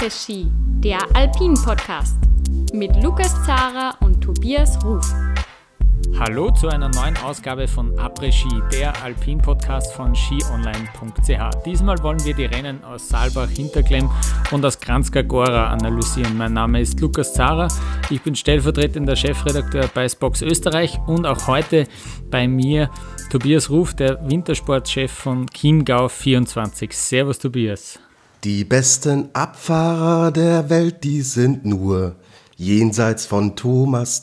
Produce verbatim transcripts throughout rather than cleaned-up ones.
Après-Ski, der Alpin-Podcast mit Lukas Zara und Tobias Ruf. Hallo zu einer neuen Ausgabe von Après-Ski, der Alpin-Podcast von ski online punkt c h. Diesmal wollen wir die Rennen aus Saalbach, Hinterklemm und aus Kranjska Gora analysieren. Mein Name ist Lukas Zara, ich bin stellvertretender Chefredakteur bei Spox Österreich und auch heute bei mir Tobias Ruf, der Wintersportchef von Chiemgau vierundzwanzig. Servus Tobias. Die besten Abfahrer der Welt, die sind nur jenseits von Thomas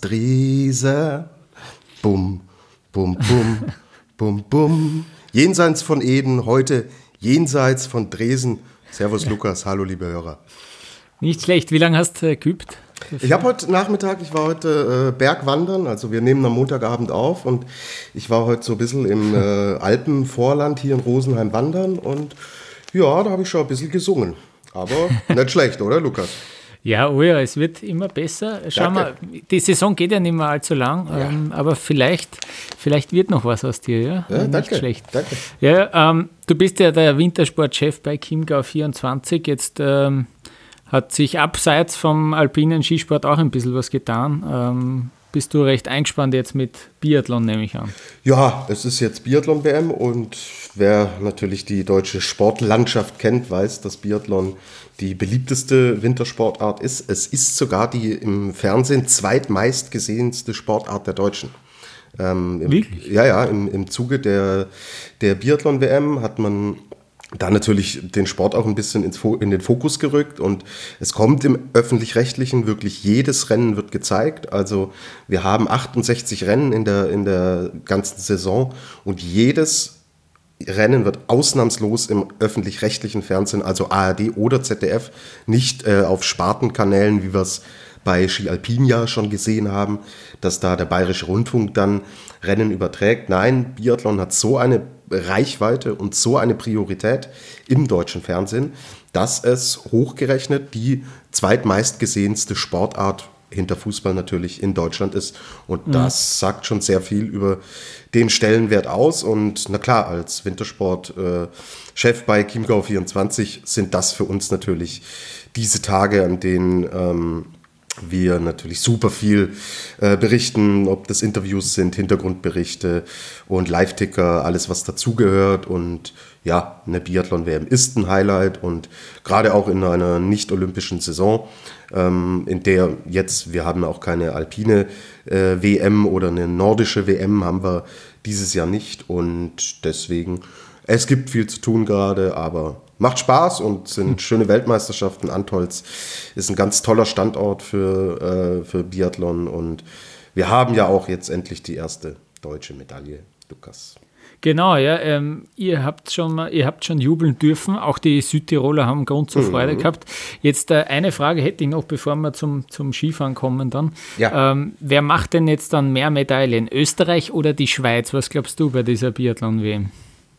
Drese. Bum, bum, bum, bum, bum. Jenseits von Eden, heute jenseits von Dresen. Servus Lukas, hallo liebe Hörer. Nicht schlecht, wie lange hast du geübt? Ich habe heute Nachmittag, ich war heute äh, Bergwandern, also wir nehmen am Montagabend auf und ich war heute so ein bisschen im äh, Alpenvorland hier in Rosenheim wandern und ja, da habe ich schon ein bisschen gesungen. Aber nicht schlecht, oder Lukas? Ja, oh ja, es wird immer besser. Schauen wir, die Saison geht ja nicht mehr allzu lang, ja. ähm, aber vielleicht, vielleicht wird noch was aus dir, ja? Ja, nicht danke, schlecht. Danke. Ja, ähm, du bist ja der Wintersportchef bei Chiemgau vierundzwanzig. Jetzt ähm, hat sich abseits vom alpinen Skisport auch ein bisschen was getan. Ähm, bist du recht eingespannt jetzt mit Biathlon, nehme ich an? Ja, es ist jetzt Biathlon-W M und wer natürlich die deutsche Sportlandschaft kennt, weiß, dass Biathlon die beliebteste Wintersportart ist. Es ist sogar die im Fernsehen zweitmeist gesehenste Sportart der Deutschen. Ähm, im, Wirklich? Ja, ja, im, im Zuge der, der Biathlon-W M hat man da natürlich den Sport auch ein bisschen ins, in den Fokus gerückt und es kommt im Öffentlich-Rechtlichen wirklich jedes Rennen wird gezeigt. Also wir haben achtundsechzig Rennen in der, in der ganzen Saison und jedes Rennen wird ausnahmslos im öffentlich-rechtlichen Fernsehen, also A R D oder Z D F, nicht äh, auf Spartenkanälen, wie wir es bei Ski Alpin ja schon gesehen haben, dass da der Bayerische Rundfunk dann Rennen überträgt. Nein, Biathlon hat so eine Reichweite und so eine Priorität im deutschen Fernsehen, dass es hochgerechnet die zweitmeistgesehenste Sportart hinter Fußball natürlich in Deutschland ist. Und mhm. das sagt schon sehr viel über den Stellenwert aus. Und na klar, als Wintersport-Chef äh, bei Chiemgau vierundzwanzig sind das für uns natürlich diese Tage, an denen ähm, wir natürlich super viel äh, berichten, ob das Interviews sind, Hintergrundberichte und Live-Ticker, alles was dazugehört. Und ja, eine Biathlon-W M ist ein Highlight und gerade auch in einer nicht-olympischen Saison, ähm, in der jetzt, wir haben auch keine alpine äh, W M oder eine nordische W M, haben wir dieses Jahr nicht und deswegen, es gibt viel zu tun gerade, aber macht Spaß und sind schöne Weltmeisterschaften. Antholz ist ein ganz toller Standort für, äh, für Biathlon und wir haben ja auch jetzt endlich die erste deutsche Medaille, Lukas. Genau, ja, ähm, ihr habt schon mal, ihr habt schon jubeln dürfen, auch die Südtiroler haben Grund zur Freude mhm. gehabt. Jetzt äh, eine Frage hätte ich noch, bevor wir zum, zum Skifahren kommen dann. Ja. Ähm, wer macht denn jetzt dann mehr Medaillen, Österreich oder die Schweiz? Was glaubst du bei dieser Biathlon-W M?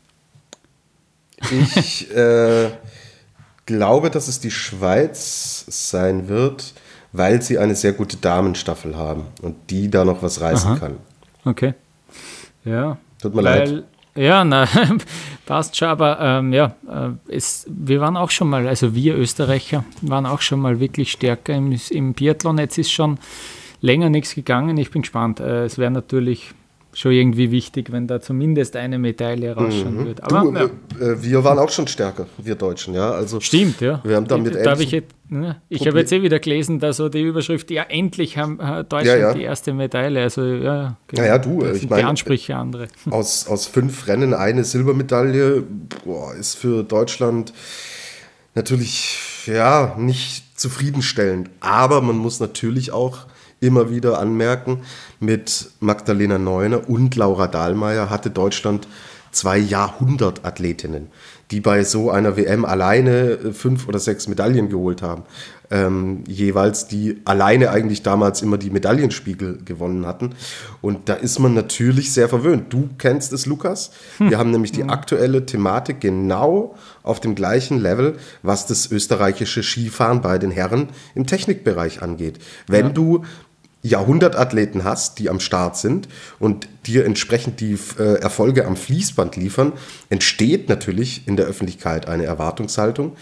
Ich äh, glaube, dass es die Schweiz sein wird, weil sie eine sehr gute Damenstaffel haben und die da noch was reißen Aha. kann. Okay. Ja. Tut mir weil, leid. Ja, na, passt schon, aber ähm, ja, äh, es, wir waren auch schon mal, also wir Österreicher waren auch schon mal wirklich stärker im, im Biathlon. Jetzt ist schon länger nichts gegangen. Ich bin gespannt. Äh, es wäre natürlich schon irgendwie wichtig, wenn da zumindest eine Medaille rausschauen mhm. würde. Aber du, ja. äh, wir waren auch schon stärker, wir Deutschen, ja. Also stimmt, ja. Wir haben damit Darf ich jetzt, ne? Ich habe jetzt eh wieder gelesen, da so die Überschrift, ja, endlich haben Deutschland ja, ja. die erste Medaille. Also ja, genau. ja, ja du, das ich sind meine, die Ansprüche andere. Aus, aus fünf Rennen eine Silbermedaille, boah, ist für Deutschland natürlich ja nicht zufriedenstellend. Aber man muss natürlich auch immer wieder anmerken, mit Magdalena Neuner und Laura Dahlmeier hatte Deutschland zwei Jahrhundertathletinnen, die bei so einer W M alleine fünf oder sechs Medaillen geholt haben. Ähm, jeweils die alleine eigentlich damals immer die Medaillenspiegel gewonnen hatten. Und da ist man natürlich sehr verwöhnt. Du kennst es, Lukas. Wir haben nämlich die aktuelle Thematik genau auf dem gleichen Level, was das österreichische Skifahren bei den Herren im Technikbereich angeht. Wenn ja. du Jahrhundertathleten hast, die am Start sind und dir entsprechend die äh, Erfolge am Fließband liefern, entsteht natürlich in der Öffentlichkeit eine Erwartungshaltung.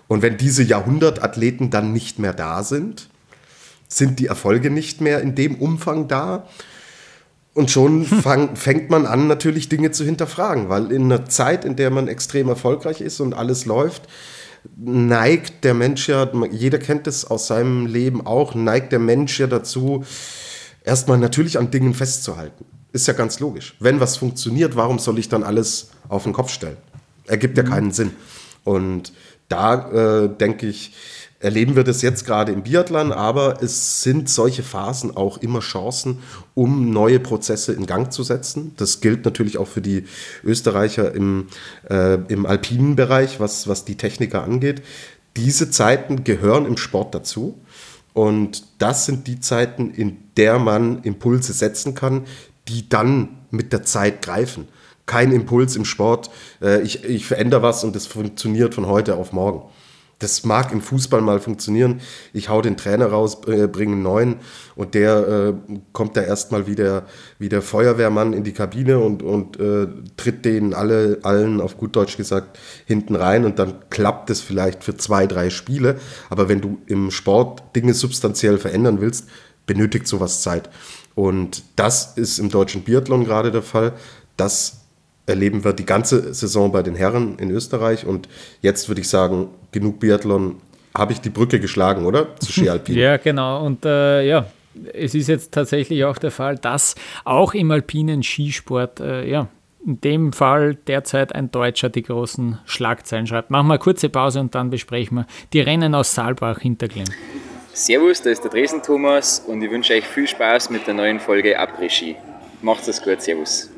Und wenn diese Jahrhundertathleten dann nicht mehr da sind, sind die Erfolge nicht mehr in dem Umfang da. Und schon fang, fängt man an, natürlich Dinge zu hinterfragen, weil in einer Zeit, in der man extrem erfolgreich ist und alles läuft, neigt der Mensch ja, jeder kennt es aus seinem Leben auch, neigt der Mensch ja dazu, erstmal natürlich an Dingen festzuhalten. Ist ja ganz logisch. Wenn was funktioniert, warum soll ich dann alles auf den Kopf stellen? Ergibt ja keinen Sinn. Und da äh, denke ich, erleben wir das jetzt gerade im Biathlon, aber es sind solche Phasen auch immer Chancen, um neue Prozesse in Gang zu setzen. Das gilt natürlich auch für die Österreicher im, äh, im alpinen Bereich, was, was die Techniker angeht. Diese Zeiten gehören im Sport dazu und das sind die Zeiten, in der man Impulse setzen kann, die dann mit der Zeit greifen. Kein Impuls im Sport, äh, ich, ich verändere was und das funktioniert von heute auf morgen. Das mag im Fußball mal funktionieren. Ich hau den Trainer raus, äh, bringe einen neuen und der äh, kommt da erstmal wie der, wie der Feuerwehrmann in die Kabine und, und äh, tritt denen alle, allen, auf gut Deutsch gesagt, hinten rein und dann klappt es vielleicht für zwei, drei Spiele. Aber wenn du im Sport Dinge substanziell verändern willst, benötigt sowas Zeit. Und das ist im deutschen Biathlon gerade der Fall. Das erleben wir die ganze Saison bei den Herren in Österreich und jetzt würde ich sagen, genug Biathlon, habe ich die Brücke geschlagen, oder? Zu Ski Alpin. Ja, genau und äh, ja, es ist jetzt tatsächlich auch der Fall, dass auch im alpinen Skisport, äh, ja, in dem Fall derzeit ein Deutscher die großen Schlagzeilen schreibt. Machen wir eine kurze Pause und dann besprechen wir die Rennen aus Saalbach Hinterglemm. Servus, da ist der Dresden Thomas und ich wünsche euch viel Spaß mit der neuen Folge Après-Ski. Macht's es gut, servus.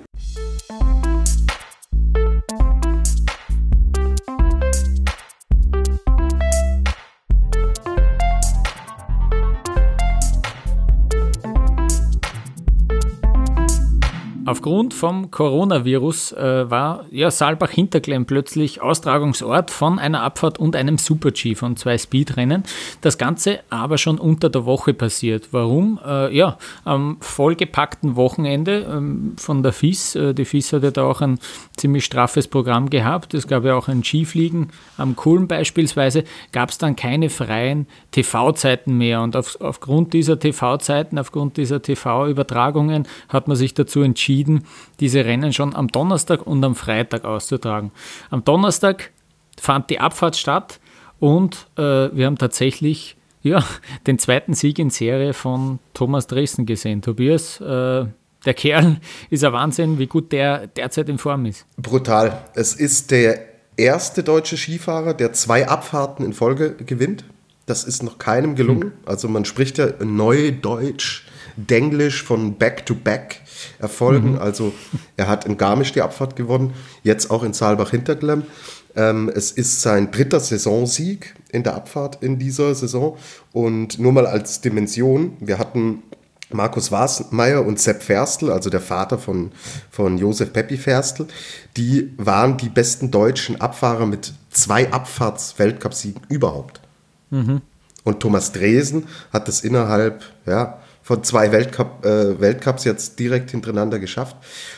Aufgrund vom Coronavirus äh, war ja, Saalbach-Hinterglemm plötzlich Austragungsort von einer Abfahrt und einem Super-G von zwei Speedrennen. Das Ganze aber schon unter der Woche passiert. Warum? Äh, ja, am vollgepackten Wochenende ähm, von der F I S. Äh, die F I S hat ja da auch ein ziemlich straffes Programm gehabt. Es gab ja auch ein Skifliegen am Kulm beispielsweise. Gab es dann keine freien T V-Zeiten mehr. Und auf, aufgrund dieser T V-Zeiten, aufgrund dieser T V-Übertragungen hat man sich dazu entschieden, diese Rennen schon am Donnerstag und am Freitag auszutragen. Am Donnerstag fand die Abfahrt statt und äh, wir haben tatsächlich ja, den zweiten Sieg in Serie von Thomas Dresden gesehen. Tobias, äh, der Kerl ist ein Wahnsinn, wie gut der derzeit in Form ist. Brutal. Es ist der erste deutsche Skifahrer, der zwei Abfahrten in Folge gewinnt. Das ist noch keinem gelungen. Hm. Also man spricht ja Neudeutsch, Denglisch von Back-to-Back Erfolgen. Mhm. Also er hat in Garmisch die Abfahrt gewonnen, jetzt auch in Saalbach-Hinterglemm. Ähm, es ist sein dritter Saisonsieg in der Abfahrt in dieser Saison. Und nur mal als Dimension, wir hatten Markus Wasmeier und Sepp Ferstl, also der Vater von, von Josef Peppi Ferstl, die waren die besten deutschen Abfahrer mit zwei Abfahrts-Weltcupsiegen überhaupt. Mhm. Und Thomas Dresden hat das innerhalb, ja, von zwei Weltcup, äh, Weltcups jetzt direkt hintereinander geschafft.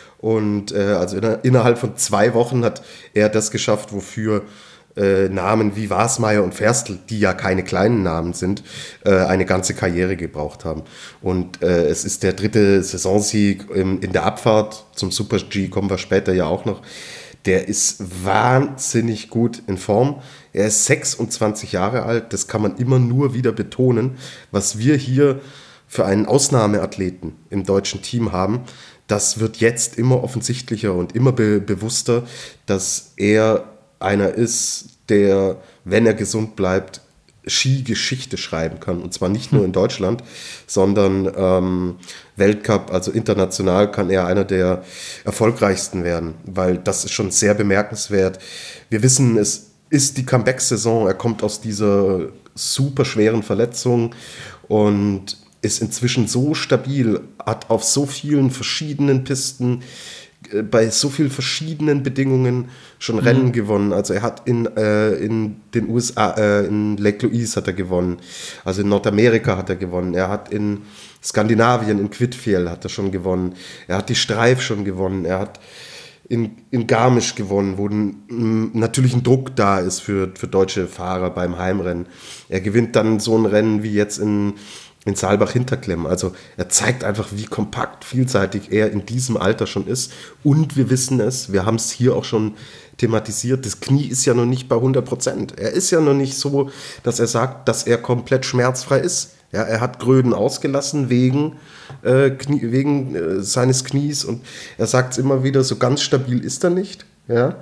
Und äh, also inner, innerhalb von zwei Wochen hat er das geschafft, wofür äh, Namen wie Wasmeier und Ferstl, die ja keine kleinen Namen sind, äh, eine ganze Karriere gebraucht haben. Und äh, es ist der dritte Saisonsieg im, in der Abfahrt. Zum Super-G kommen wir später ja auch noch. Der ist wahnsinnig gut in Form. Er ist sechsundzwanzig Jahre alt. Das kann man immer nur wieder betonen, was wir hier für einen Ausnahmeathleten im deutschen Team haben. Das wird jetzt immer offensichtlicher und immer be- bewusster, dass er einer ist, der, wenn er gesund bleibt, Skigeschichte schreiben kann. Und zwar nicht nur in Deutschland, sondern ähm, Weltcup, also international kann er einer der erfolgreichsten werden, weil das ist schon sehr bemerkenswert. Wir wissen, es ist die Comeback-Saison, er kommt aus dieser super schweren Verletzung und ist inzwischen so stabil, hat auf so vielen verschiedenen Pisten, äh, bei so vielen verschiedenen Bedingungen schon mhm. Rennen gewonnen. Also er hat in, äh, in den U S A, äh, in Lake Louise hat er gewonnen, also in Nordamerika hat er gewonnen, er hat in Skandinavien, in Kvitfjell hat er schon gewonnen, er hat die Streif schon gewonnen, er hat in, in Garmisch gewonnen, wo ein, natürlich ein Druck da ist für, für deutsche Fahrer beim Heimrennen. Er gewinnt dann so ein Rennen wie jetzt in, in Saalbach-Hinterklemm. Also er zeigt einfach, wie kompakt, vielseitig er in diesem Alter schon ist. Und wir wissen es, wir haben es hier auch schon thematisiert, das Knie ist ja noch nicht bei hundert Prozent. Er ist ja noch nicht so, dass er sagt, dass er komplett schmerzfrei ist. Ja, er hat Gröden ausgelassen wegen, äh, Knie, wegen äh, seines Knies und er sagt es immer wieder, so ganz stabil ist er nicht. Ja?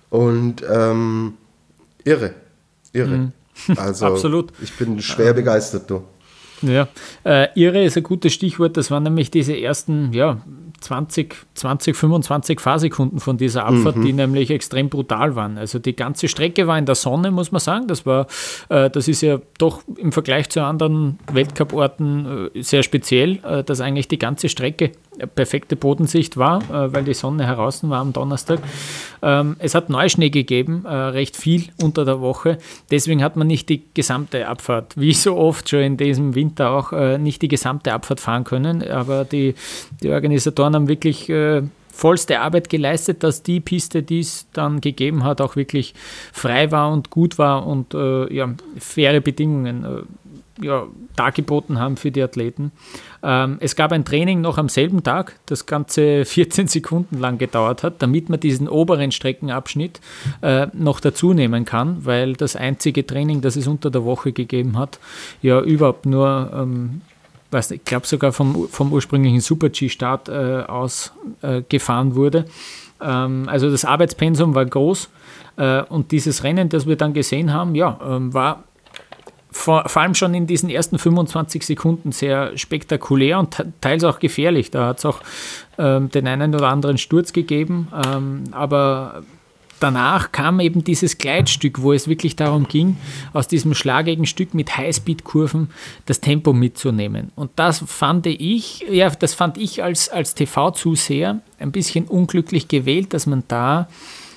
Und ähm, irre, irre. Mhm. Also absolut. Ich bin schwer ähm, begeistert. Du. Ja, äh, irre ist ein gutes Stichwort. Das waren nämlich diese ersten, ja, zwanzig, zwanzig, fünfundzwanzig Fahrsekunden von dieser Abfahrt, mhm. die nämlich extrem brutal waren. Also die ganze Strecke war in der Sonne, muss man sagen. Das war, äh, das ist ja doch im Vergleich zu anderen Weltcup-Orten äh, sehr speziell, äh, dass eigentlich die ganze Strecke perfekte Bodensicht war, äh, weil die Sonne heraus war am Donnerstag. Ähm, es hat Neuschnee gegeben, äh, recht viel unter der Woche. Deswegen hat man nicht die gesamte Abfahrt, wie so oft schon in diesem Winter auch, äh, nicht die gesamte Abfahrt fahren können. Aber die, die Organisatoren haben wirklich äh, vollste Arbeit geleistet, dass die Piste, die es dann gegeben hat, auch wirklich frei war und gut war und äh, ja, faire Bedingungen äh, ja, dargeboten haben für die Athleten. Ähm, es gab ein Training noch am selben Tag, das Ganze vierzehn Sekunden lang gedauert hat, damit man diesen oberen Streckenabschnitt äh, noch dazu nehmen kann, weil das einzige Training, das es unter der Woche gegeben hat, ja überhaupt nur, ähm, weiß nicht, ich glaube sogar vom, vom ursprünglichen Super-G-Start äh, aus äh, gefahren wurde. Ähm, also das Arbeitspensum war groß äh, und dieses Rennen, das wir dann gesehen haben, ja, ähm, war Vor, vor allem schon in diesen ersten fünfundzwanzig Sekunden sehr spektakulär und teils auch gefährlich. Da hat es auch ähm, den einen oder anderen Sturz gegeben, ähm, aber danach kam eben dieses Gleitstück, wo es wirklich darum ging, aus diesem schlagigen Stück mit Highspeed-Kurven das Tempo mitzunehmen. Und das fand ich, ja, das fand ich als, als T V-Zuseher ein bisschen unglücklich gewählt, dass man da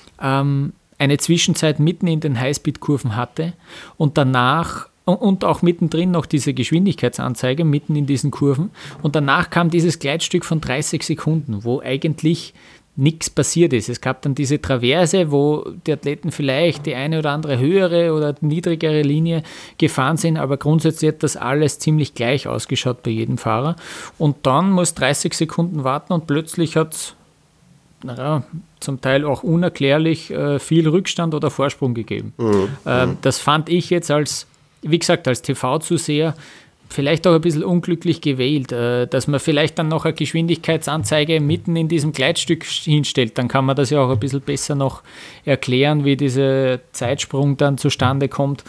ähm, eine Zwischenzeit mitten in den Highspeed-Kurven hatte und danach und auch mittendrin noch diese Geschwindigkeitsanzeige mitten in diesen Kurven. Und danach kam dieses Gleitstück von dreißig Sekunden, wo eigentlich nichts passiert ist. Es gab dann diese Traverse, wo die Athleten vielleicht die eine oder andere höhere oder niedrigere Linie gefahren sind, aber grundsätzlich hat das alles ziemlich gleich ausgeschaut bei jedem Fahrer. Und dann muss dreißig Sekunden warten und plötzlich hat es naja, zum Teil auch unerklärlich äh, viel Rückstand oder Vorsprung gegeben. Mhm. Äh, das fand ich jetzt als wie gesagt, als T V-Zuseher vielleicht auch ein bisschen unglücklich gewählt, dass man vielleicht dann noch eine Geschwindigkeitsanzeige mitten in diesem Gleitstück hinstellt. Dann kann man das ja auch ein bisschen besser noch erklären, wie dieser Zeitsprung dann zustande kommt.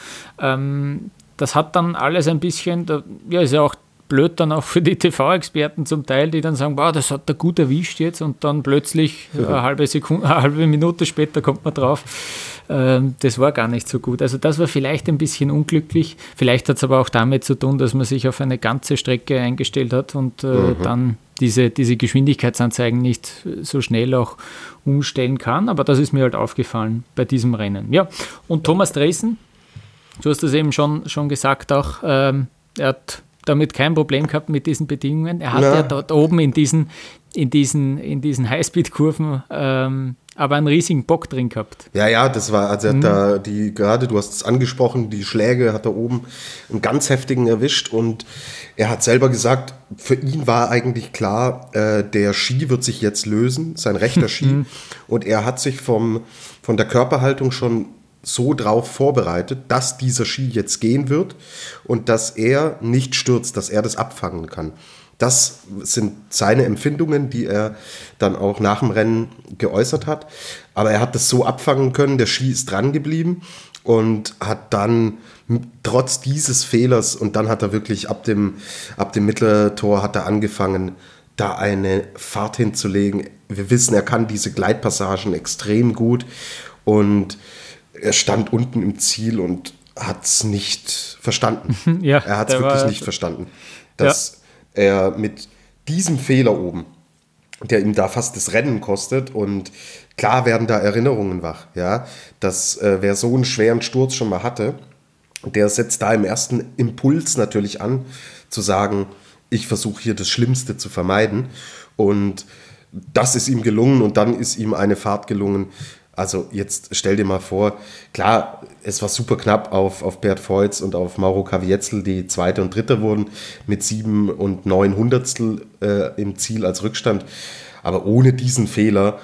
Das hat dann alles ein bisschen, ja, ist ja auch blöd dann auch für die T V-Experten zum Teil, die dann sagen, wow, das hat er gut erwischt jetzt und dann plötzlich ja. eine, halbe Sekunde, eine halbe Minute später kommt man drauf. Ähm, das war gar nicht so gut. Also das war vielleicht ein bisschen unglücklich. Vielleicht hat es aber auch damit zu tun, dass man sich auf eine ganze Strecke eingestellt hat und äh, mhm. dann diese, diese Geschwindigkeitsanzeigen nicht so schnell auch umstellen kann. Aber das ist mir halt aufgefallen bei diesem Rennen. Ja, und Thomas Dresen, du hast das eben schon, schon gesagt auch, ähm, er hat damit kein Problem gehabt mit diesen Bedingungen. Er hat ja, ja dort oben in diesen, in diesen, in diesen Highspeed-Kurven ähm, aber einen riesigen Bock drin gehabt. Ja, ja, das war, also er hat mhm. da die, gerade, du hast es angesprochen, die Schläge hat er oben einen ganz heftigen erwischt und er hat selber gesagt, für ihn war eigentlich klar, äh, der Ski wird sich jetzt lösen, sein rechter Ski mhm. und er hat sich vom, von der Körperhaltung schon so drauf vorbereitet, dass dieser Ski jetzt gehen wird und dass er nicht stürzt, dass er das abfangen kann. Das sind seine Empfindungen, die er dann auch nach dem Rennen geäußert hat. Aber er hat das so abfangen können, der Ski ist dran geblieben und hat dann trotz dieses Fehlers, und dann hat er wirklich ab dem, ab dem Mitteltor hat er angefangen, da eine Fahrt hinzulegen. Wir wissen, er kann diese Gleitpassagen extrem gut und er stand unten im Ziel und hat es nicht verstanden. Ja, er hat es wirklich war, nicht verstanden, dass ja. er mit diesem Fehler oben, der ihm da fast das Rennen kostet, und klar werden da Erinnerungen wach, ja, dass äh, wer so einen schweren Sturz schon mal hatte, der setzt da im ersten Impuls natürlich an, zu sagen, ich versuche hier das Schlimmste zu vermeiden, und das ist ihm gelungen und dann ist ihm eine Fahrt gelungen. Also jetzt stell dir mal vor, klar, es war super knapp auf, auf Bert Voits und auf Mauro Kavietzel, die Zweite und Dritte wurden, mit sieben und neun Hundertstel äh, im Ziel als Rückstand. Aber ohne diesen Fehler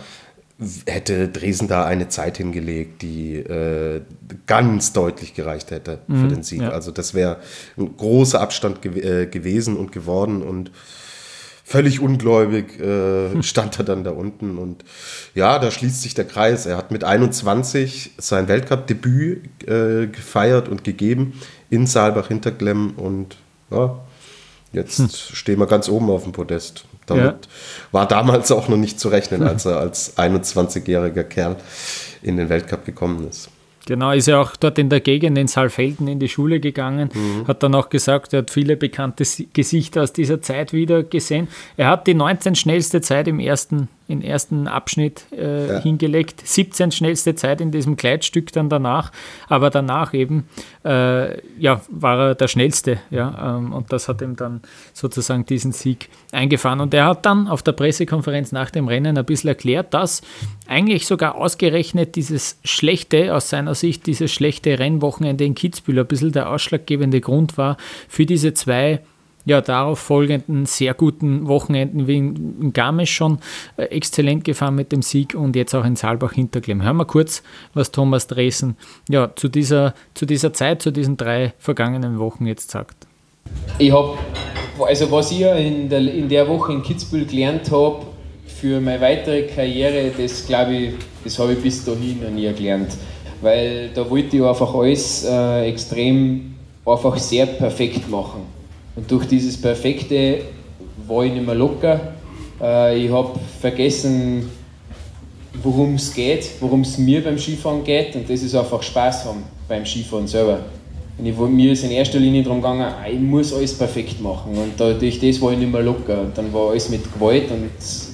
hätte Dresen da eine Zeit hingelegt, die äh, ganz deutlich gereicht hätte für mhm, den Sieg. Ja. Also das wäre ein großer Abstand gew- äh, gewesen und geworden und völlig ungläubig äh, stand er dann da unten und ja, da schließt sich der Kreis. Er hat mit einundzwanzig sein Weltcup-Debüt äh, gefeiert und gegeben in Saalbach-Hinterklemm und ja, jetzt hm. stehen wir ganz oben auf dem Podest. Damit ja. war damals auch noch nicht zu rechnen, als er als einundzwanzigjähriger Kerl in den Weltcup gekommen ist. Genau, ist ja auch dort in der Gegend in Saalfelden in die Schule gegangen, mhm. hat dann auch gesagt, er hat viele bekannte Gesichter aus dieser Zeit wieder gesehen. Er hat die neunzehn schnellste Zeit im ersten, im ersten Abschnitt äh, ja. hingelegt, siebzehn schnellste Zeit in diesem Gleitstück dann danach, aber danach eben äh, ja, war er der Schnellste, ja, ähm, und das hat ihm dann sozusagen diesen Sieg eingefahren. Und er hat dann auf der Pressekonferenz nach dem Rennen ein bisschen erklärt, dass eigentlich sogar ausgerechnet dieses schlechte, aus seiner Sicht, dieses schlechte Rennwochenende in Kitzbühel ein bisschen der ausschlaggebende Grund war für diese zwei ja, darauf folgenden sehr guten Wochenenden wie in, in Garmisch schon äh, exzellent gefahren mit dem Sieg und jetzt auch in Saalbach-Hinterklemm. Hören wir kurz, was Thomas Dresen ja, zu, dieser, zu dieser Zeit, zu diesen drei vergangenen Wochen jetzt sagt. Ich habe, also was ich in der, in der Woche in Kitzbühel gelernt habe, für meine weitere Karriere, das glaube ich, das habe ich bis dahin noch nie gelernt. Weil da wollte ich einfach alles äh, extrem, einfach sehr perfekt machen. Und durch dieses Perfekte war ich nicht mehr locker. Äh, ich habe vergessen, worum es geht, worum es mir beim Skifahren geht. Und das ist einfach Spaß haben beim Skifahren selber. Und ich, mir ist in erster Linie darum gegangen, ich muss alles perfekt machen. Und da, durch das war ich nicht mehr locker. Und dann war alles mit Gewalt und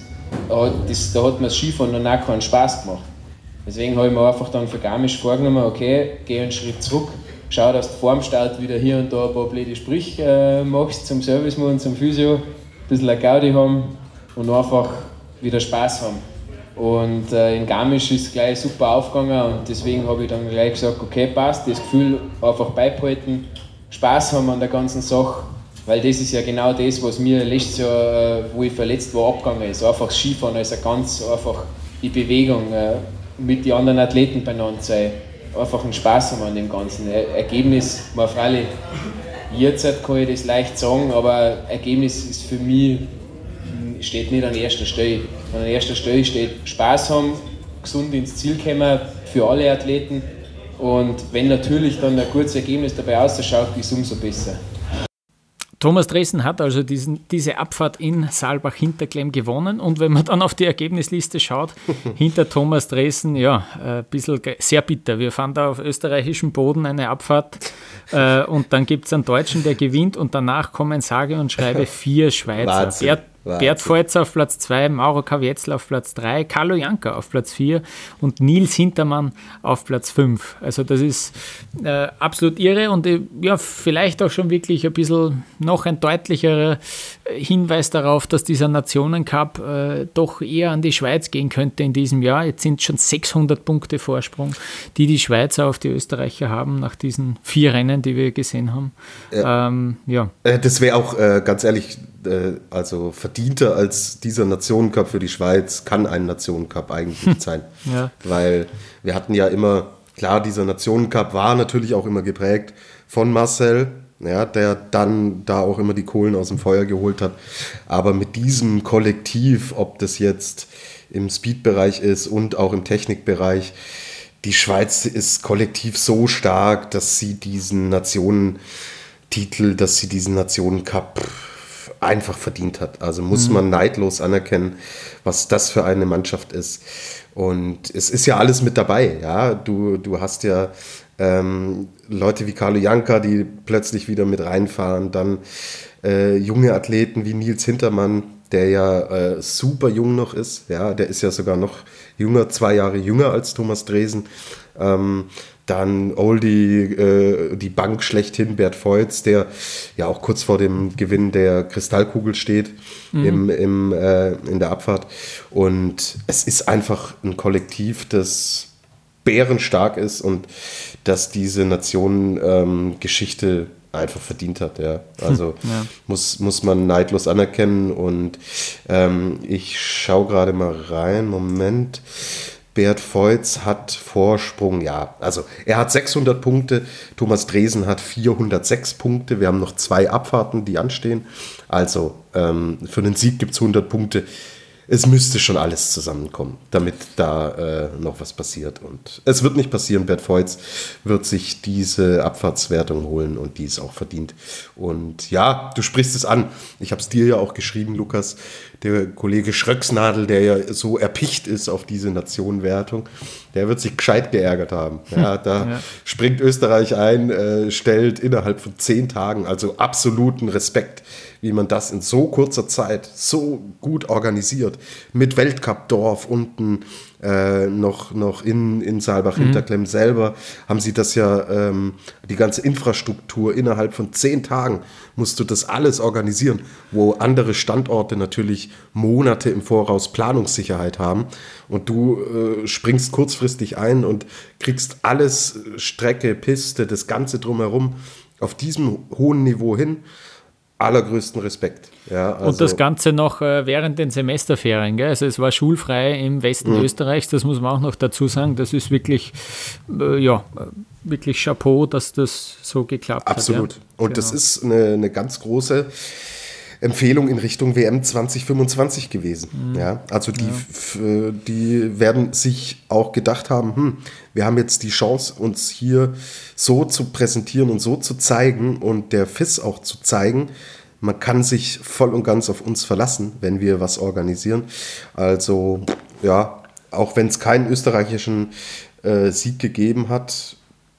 das, da hat mir das Skifahren dann auch keinen Spaß gemacht. Deswegen habe ich mir einfach dann für Garmisch vorgenommen, okay, geh einen Schritt zurück, schau, dass du vor dem Start wieder hier und da ein paar blöde Sprüche äh, machst zum Servicemann, zum Physio, ein bisschen eine Gaudi haben und einfach wieder Spaß haben. Und äh, in Garmisch ist es gleich super aufgegangen und deswegen habe ich dann gleich gesagt, okay, passt, das Gefühl einfach beibehalten, Spaß haben an der ganzen Sache, weil das ist ja genau das, was mir letztes Jahr, äh, wo ich verletzt war, abgegangen ist. Einfach das Skifahren, also ganz einfach die Bewegung, äh, mit den anderen Athleten beieinander sein, einfach einen Spaß haben an dem Ganzen. Ergebnis, mal freilich, jetzt kann ich das leicht sagen, aber Ergebnis ist für mich, steht nicht an erster Stelle. An erster Stelle steht Spaß haben, gesund ins Ziel kommen für alle Athleten und wenn natürlich dann ein gutes Ergebnis dabei ausschaut, ist es umso besser. Thomas Dresen hat also diesen, diese Abfahrt in Saalbach-Hinterklemm gewonnen und wenn man dann auf die Ergebnisliste schaut, hinter Thomas Dresen, ja, ein bisschen sehr bitter. Wir fahren da auf österreichischem Boden eine Abfahrt äh, und dann gibt es einen Deutschen, der gewinnt und danach kommen sage und schreibe vier Schweizer. Bert, Bert Voits auf Platz zwei, Mauro Kavietzel auf Platz drei, Carlo Janka auf Platz vier und Nils Hintermann auf Platz fünf. Also das ist äh, absolut irre und äh, ja, vielleicht auch schon wirklich ein bisschen noch ein deutlicherer Hinweis darauf, dass dieser Nationencup äh, doch eher an die Schweiz gehen könnte in diesem Jahr. Jetzt sind schon sechshundert Punkte Vorsprung, die die Schweizer auf die Österreicher haben nach diesen vier Rennen, die wir gesehen haben. Ja. Ähm, ja. Das wäre auch äh, ganz ehrlich, äh, also verdienter als dieser Nationencup für die Schweiz kann ein Nationencup eigentlich nicht sein. Ja. Weil wir hatten ja immer, klar, dieser Nationencup war natürlich auch immer geprägt von Marcel, ja, der dann da auch immer die Kohlen aus dem Feuer geholt hat. Aber mit diesem Kollektiv, ob das jetzt im Speed-Bereich ist und auch im Technikbereich, die Schweiz ist kollektiv so stark, dass sie diesen Nationentitel, dass sie diesen Nationencup einfach verdient hat. Also muss man neidlos anerkennen, was das für eine Mannschaft ist. Und es ist ja alles mit dabei. Ja, du, du hast ja ähm, Leute wie Carlo Janka, die plötzlich wieder mit reinfahren. Dann äh, junge Athleten wie Nils Hintermann, der ja äh, super jung noch ist. Ja, der ist ja sogar noch jünger, zwei Jahre jünger als Thomas Dresen. Ähm, dann Oldie, äh, die Bank schlechthin, Bert Voits, der ja auch kurz vor dem Gewinn der Kristallkugel steht mhm. im, im, äh, in der Abfahrt. Und es ist einfach ein Kollektiv, das bärenstark ist und dass diese Nation ähm, Geschichte einfach verdient hat. Ja. Also ja. Muss, muss man neidlos anerkennen. Und ähm, ich schaue gerade mal rein, Moment. Bert Voits hat Vorsprung, ja, also er hat sechshundert Punkte, Thomas Dresen hat vierhundertsechs Punkte, wir haben noch zwei Abfahrten, die anstehen, also ähm, für den Sieg gibt es hundert Punkte. Es müsste schon alles zusammenkommen, damit da äh, noch was passiert. Und es wird nicht passieren. Bert Voits wird sich diese Abfahrtswertung holen und die ist auch verdient. Und ja, du sprichst es an. Ich habe es dir ja auch geschrieben, Lukas. Der Kollege Schröcksnadel, der ja so erpicht ist auf diese Nationenwertung, der wird sich gescheit geärgert haben. Ja, da ja. springt Österreich ein, äh, stellt innerhalb von zehn Tagen, also absoluten Respekt, wie man das in so kurzer Zeit so gut organisiert. Mit Weltcup-Dorf unten äh, noch, noch in, in Saalbach-Hinterklemm mhm. selber haben sie das ja, ähm, die ganze Infrastruktur innerhalb von zehn Tagen musst du das alles organisieren, wo andere Standorte natürlich Monate im Voraus Planungssicherheit haben und du äh, springst kurzfristig ein und kriegst alles, Strecke, Piste, das Ganze drumherum auf diesem hohen Niveau hin. Allergrößten Respekt. Ja, also und das Ganze noch äh, während den Semesterferien. Gell? Also es war schulfrei im Westen mhm. Österreichs, das muss man auch noch dazu sagen. Das ist wirklich, äh, ja, wirklich Chapeau, dass das so geklappt Absolut. hat. Absolut. Ja. Und genau. das ist eine, eine ganz große Empfehlung in Richtung W M zwanzig fünfundzwanzig gewesen. Mhm. Ja, also die, ja. f, die werden sich auch gedacht haben, hm, wir haben jetzt die Chance, uns hier so zu präsentieren und so zu zeigen und der F I S auch zu zeigen, man kann sich voll und ganz auf uns verlassen, wenn wir was organisieren. Also ja, auch wenn es keinen österreichischen äh, Sieg gegeben hat,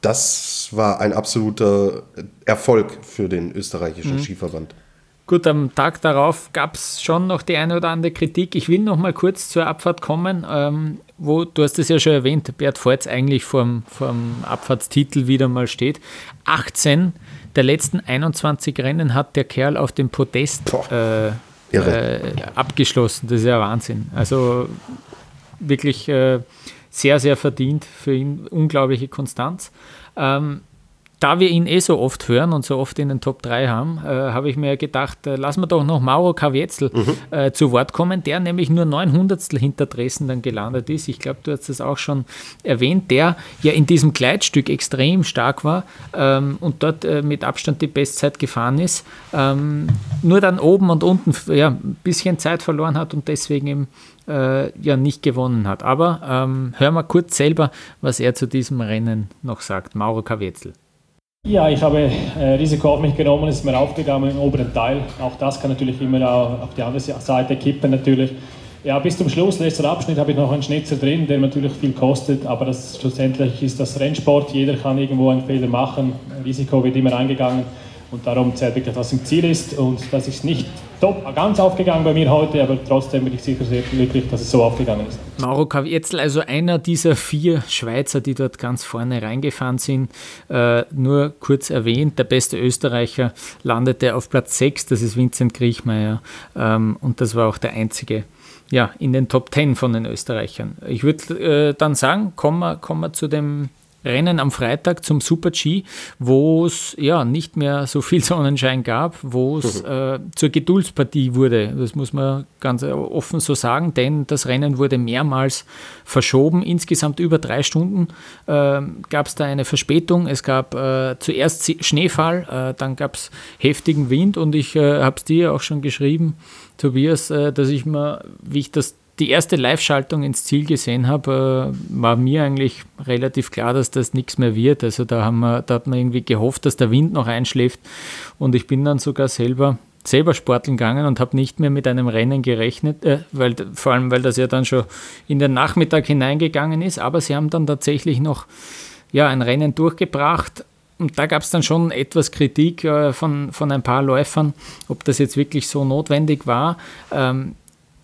das war ein absoluter Erfolg für den österreichischen mhm. Skiverband. Gut, am Tag darauf gab es schon noch die eine oder andere Kritik. Ich will noch mal kurz zur Abfahrt kommen, ähm, wo, du hast es ja schon erwähnt, Bert Voits eigentlich vorm, vorm Abfahrtstitel wieder mal steht. achtzehn der letzten einundzwanzig Rennen hat der Kerl auf dem Podest äh, äh, abgeschlossen. Das ist ja Wahnsinn. Also wirklich äh, sehr, sehr verdient für ihn. Unglaubliche Konstanz. Ähm, Da wir ihn eh so oft hören und so oft in den Top drei haben, äh, habe ich mir gedacht, äh, lassen wir doch noch Mauro Kavietzel mhm. äh, zu Wort kommen, der nämlich nur neun Hundertstel hinter Dresden dann gelandet ist. Ich glaube, du hast das auch schon erwähnt, der ja in diesem Gleitstück extrem stark war ähm, und dort äh, mit Abstand die Bestzeit gefahren ist. Ähm, nur dann oben und unten ja, ein bisschen Zeit verloren hat und deswegen eben äh, ja nicht gewonnen hat. Aber ähm, hören wir kurz selber, was er zu diesem Rennen noch sagt. Mauro Kavietzel. Ja, ich habe äh, Risiko auf mich genommen, es ist mir aufgegangen im oberen Teil. Auch das kann natürlich immer auf die andere Seite kippen natürlich. Ja, bis zum Schluss, letzter Abschnitt, habe ich noch einen Schnitzer drin, der natürlich viel kostet, aber das, schlussendlich ist das Rennsport, jeder kann irgendwo einen Fehler machen, Risiko wird immer eingegangen und darum zählt wirklich, dass es im Ziel ist und das ist nicht top, ganz aufgegangen bei mir heute, aber trotzdem bin ich sicher sehr glücklich, dass es so aufgegangen ist. Mauro Kavietzel, also einer dieser vier Schweizer, die dort ganz vorne reingefahren sind, äh, nur kurz erwähnt, der beste Österreicher landete auf Platz sechs, das ist Vincent Griechmeier ähm, und das war auch der einzige ja, in den Top zehn von den Österreichern. Ich würde äh, dann sagen, kommen wir, kommen wir zu dem Rennen am Freitag zum Super-G, wo es ja nicht mehr so viel Sonnenschein gab, wo es mhm. äh, zur Geduldspartie wurde. Das muss man ganz offen so sagen, denn das Rennen wurde mehrmals verschoben. Insgesamt über drei Stunden äh, gab es da eine Verspätung. Es gab äh, zuerst Schneefall, äh, dann gab es heftigen Wind und ich äh, habe es dir auch schon geschrieben, Tobias, äh, dass ich mir, wie ich das die erste Live-Schaltung ins Ziel gesehen habe, äh, war mir eigentlich relativ klar, dass das nichts mehr wird. Also da, haben wir, da hat man irgendwie gehofft, dass der Wind noch einschläft und ich bin dann sogar selber, selber sporteln gegangen und habe nicht mehr mit einem Rennen gerechnet, äh, weil, vor allem weil das ja dann schon in den Nachmittag hineingegangen ist, aber sie haben dann tatsächlich noch ja, ein Rennen durchgebracht. Und da gab es dann schon etwas Kritik äh, von, von ein paar Läufern, ob das jetzt wirklich so notwendig war. Ähm,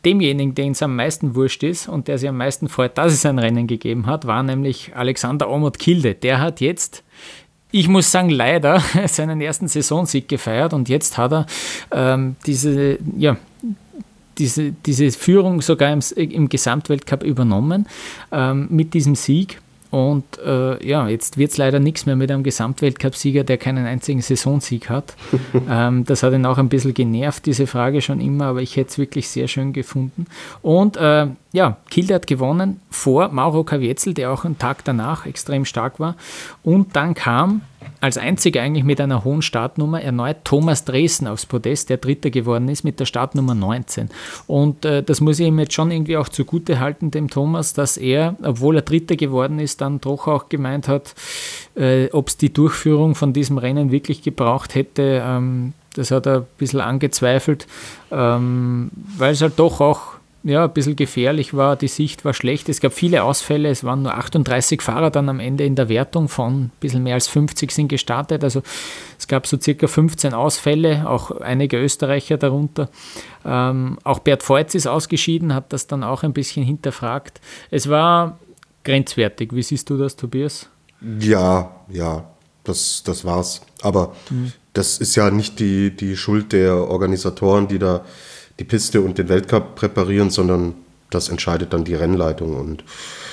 demjenigen, den es am meisten wurscht ist und der sich am meisten freut, dass es ein Rennen gegeben hat, war nämlich Alexander Aamodt Kilde. Der hat jetzt, ich muss sagen, leider seinen ersten Saisonsieg gefeiert und jetzt hat er ähm, diese, ja, diese, diese Führung sogar im, im Gesamtweltcup übernommen ähm, mit diesem Sieg. Und äh, ja, jetzt wird es leider nichts mehr mit einem Gesamtweltcup-Sieger, der keinen einzigen Saisonsieg hat. ähm, das hat ihn auch ein bisschen genervt, diese Frage schon immer, aber ich hätte es wirklich sehr schön gefunden. Und äh, ja, Kilde hat gewonnen vor Mauro Kavietzel, der auch einen Tag danach extrem stark war. Und dann kam als einziger eigentlich mit einer hohen Startnummer erneut Thomas Dresen aufs Podest, der Dritter geworden ist mit der Startnummer neunzehn. Und äh, das muss ich ihm jetzt schon irgendwie auch zugute halten, dem Thomas, dass er, obwohl er Dritter geworden ist, dann doch auch gemeint hat, äh, ob es die Durchführung von diesem Rennen wirklich gebraucht hätte. Ähm, das hat er ein bisschen angezweifelt, ähm, weil es halt doch auch ja, ein bisschen gefährlich war, die Sicht war schlecht, es gab viele Ausfälle, es waren nur achtunddreißig Fahrer dann am Ende in der Wertung, von ein bisschen mehr als fünfzig sind gestartet, also es gab so circa fünfzehn Ausfälle, auch einige Österreicher darunter. Ähm, auch Bert Voits ist ausgeschieden, hat das dann auch ein bisschen hinterfragt. Es war grenzwertig, wie siehst du das, Tobias? Ja, ja, das, das war's, aber mhm. das ist ja nicht die, die Schuld der Organisatoren, die da die Piste und den Weltcup präparieren, sondern das entscheidet dann die Rennleitung. Und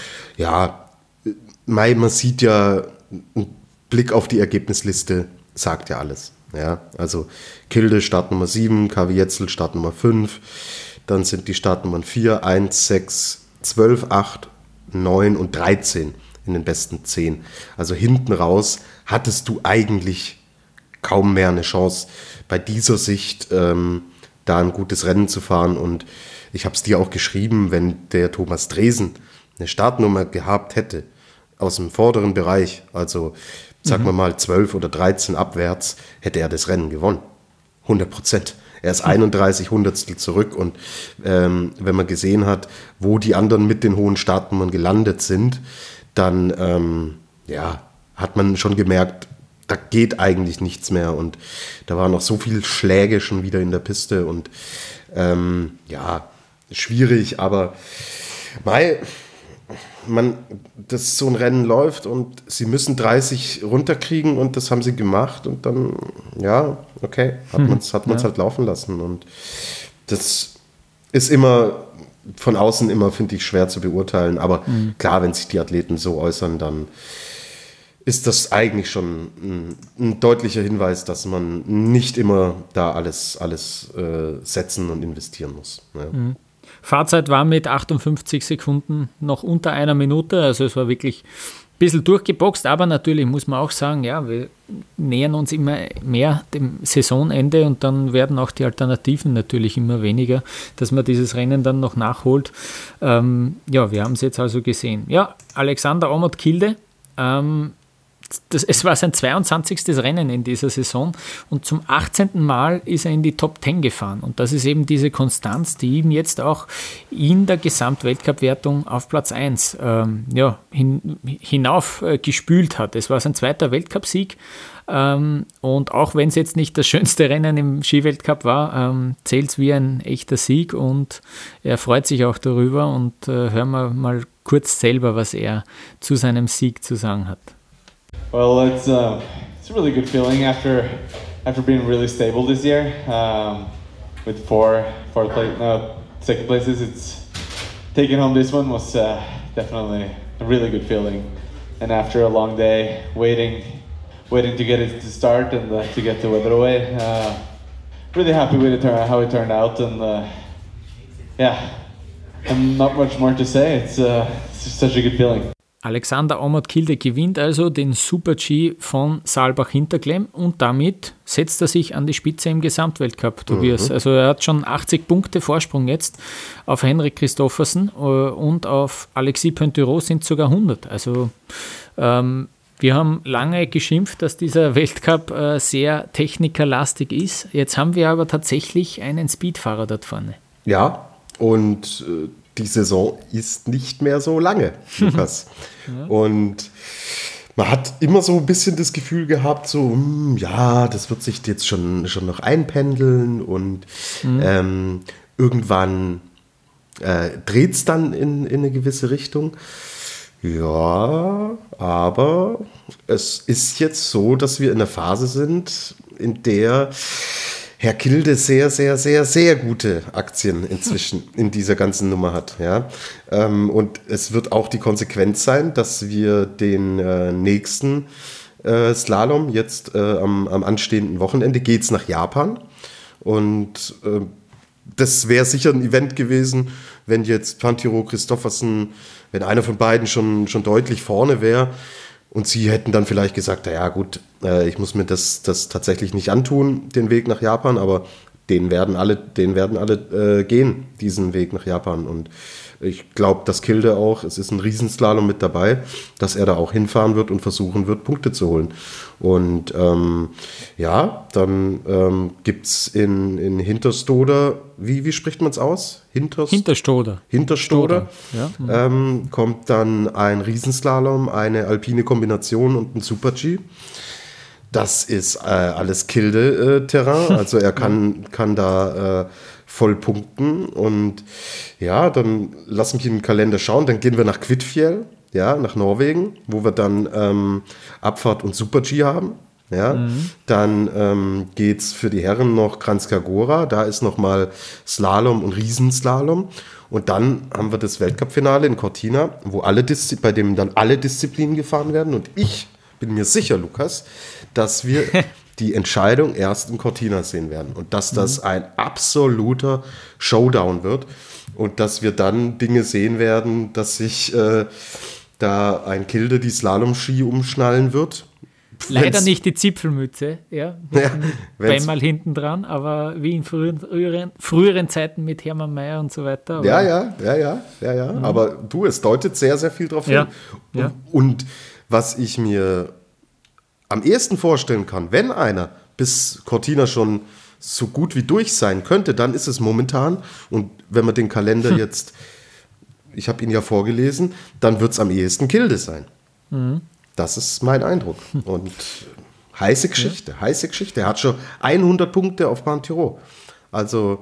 ja, man sieht ja, ein Blick auf die Ergebnisliste sagt ja alles. Ja, also Kilde Startnummer sieben, Kavietzel Startnummer fünf, dann sind die Startnummern vier, eins, sechs, zwölf, acht, neun und dreizehn in den besten zehn. Also hinten raus hattest du eigentlich kaum mehr eine Chance, bei dieser Sicht ähm, da ein gutes Rennen zu fahren. Und ich habe es dir auch geschrieben, wenn der Thomas Dresen eine Startnummer gehabt hätte aus dem vorderen Bereich, also sagen wir mal zwölf oder dreizehn abwärts, hätte er das Rennen gewonnen. hundert Prozent. Er ist einunddreißig Hundertstel zurück und ähm, wenn man gesehen hat, wo die anderen mit den hohen Startnummern gelandet sind, dann ähm, ja, hat man schon gemerkt, da geht eigentlich nichts mehr und da waren noch so viele Schläge schon wieder in der Piste und ähm, ja, schwierig, aber weil man, das so ein Rennen läuft und sie müssen dreißig runterkriegen und das haben sie gemacht und dann, ja, okay, hat man es hat man's ja. halt laufen lassen und das ist immer von außen immer, finde ich, schwer zu beurteilen, aber mhm. klar, wenn sich die Athleten so äußern, dann ist das eigentlich schon ein, ein deutlicher Hinweis, dass man nicht immer da alles, alles äh, setzen und investieren muss. Ja. Mhm. Fahrzeit war mit achtundfünfzig Sekunden noch unter einer Minute, also es war wirklich ein bisschen durchgeboxt, aber natürlich muss man auch sagen, ja, wir nähern uns immer mehr dem Saisonende und dann werden auch die Alternativen natürlich immer weniger, dass man dieses Rennen dann noch nachholt. Ähm, ja, wir haben es jetzt also gesehen. Ja, Alexander Aamodt Kilde, ähm, Das, es war sein zweiundzwanzigstes Rennen in dieser Saison und zum achtzehnten Mal ist er in die Top zehn gefahren. Und das ist eben diese Konstanz, die ihm jetzt auch in der Gesamtweltcup-Wertung auf Platz eins ähm, ja, hin, hinauf äh, gespült hat. Es war sein zweiter Weltcupsieg ähm, und auch wenn es jetzt nicht das schönste Rennen im Skiweltcup war, ähm, zählt es wie ein echter Sieg und er freut sich auch darüber und äh, hören wir mal kurz selber, was er zu seinem Sieg zu sagen hat. Well, it's uh, it's a really good feeling after after being really stable this year um, with four four place, no, second places. It's taking home this one was uh, definitely a really good feeling. And after a long day waiting, waiting to get it to start and uh, to get the weather away, uh, really happy with it, how it turned out. And uh, yeah, and not much more to say. It's uh, it's just such a good feeling. Alexander Aamodt Kilde gewinnt also den Super-G von Saalbach-Hinterklemm und damit setzt er sich an die Spitze im Gesamtweltcup, Tobias. Mhm. Also er hat schon achtzig Punkte Vorsprung jetzt auf Henrik Christoffersen und auf Alexis Pointerot sind sogar hundert. Also ähm, wir haben lange geschimpft, dass dieser Weltcup äh, sehr technikerlastig ist. Jetzt haben wir aber tatsächlich einen Speedfahrer dort vorne. Ja, und äh die Saison ist nicht mehr so lange, Lukas. Ja. Und man hat immer so ein bisschen das Gefühl gehabt, so, mh, ja, das wird sich jetzt schon, schon noch einpendeln und mhm. ähm, irgendwann äh, dreht es dann in, in eine gewisse Richtung. Ja, aber es ist jetzt so, dass wir in einer Phase sind, in der Herr Kilde sehr, sehr, sehr, sehr gute Aktien inzwischen in dieser ganzen Nummer hat. Ja? Ähm, und es wird auch die Konsequenz sein, dass wir den äh, nächsten äh, Slalom jetzt äh, am, am anstehenden Wochenende geht es nach Japan. Und äh, das wäre sicher ein Event gewesen, wenn jetzt Pantero Christoffersen, wenn einer von beiden schon, schon deutlich vorne wäre und sie hätten dann vielleicht gesagt, naja gut, äh, ich muss mir das, das tatsächlich nicht antun, den Weg nach Japan, aber den werden alle, den werden alle äh, gehen, diesen Weg nach Japan. Und ich glaube, dass Kilde auch, es ist ein Riesenslalom mit dabei, dass er da auch hinfahren wird und versuchen wird, Punkte zu holen. Und ähm, ja, dann ähm, gibt es in, in Hinterstoder, wie, wie spricht man es aus? Hinterst- Hinterstoder. Hinterstoder. Ja. Mhm. Ähm, kommt dann ein Riesenslalom, eine alpine Kombination und ein Super-G. Das ist äh, alles Kilde-Terrain, also er kann, kann da äh, voll punkten und ja, dann lass mich in den Kalender schauen, dann gehen wir nach Kvitfjell, ja, nach Norwegen, wo wir dann ähm, Abfahrt und Super-G haben, ja, mhm. Dann ähm, geht es für die Herren noch Kranjska Gora, da ist nochmal Slalom und Riesenslalom und dann haben wir das Weltcup-Finale in Cortina, wo alle Diszi- bei dem dann alle Disziplinen gefahren werden und ich bin mir sicher, Lukas, dass wir die Entscheidung erst in Cortina sehen werden und dass das ein absoluter Showdown wird und dass wir dann Dinge sehen werden, dass sich äh, da ein Kilde die Slalom-Ski umschnallen wird. Leider Wenn's, nicht die Zipfelmütze, ja, ja einmal hinten dran, aber wie in früheren, früheren, früheren Zeiten mit Hermann Mayer und so weiter. Ja, ja, ja, ja, ja, ja. Mhm. Aber du, es deutet sehr, sehr viel drauf ja. hin. Und, ja. und was ich mir am ehesten vorstellen kann, wenn einer bis Cortina schon so gut wie durch sein könnte, dann ist es momentan, und wenn man den Kalender hm. jetzt, ich habe ihn ja vorgelesen, dann wird es am ehesten Kilde sein. Mhm. Das ist mein Eindruck. Und heiße Geschichte, ja. heiße Geschichte. Er hat schon hundert Punkte auf Pantero. Also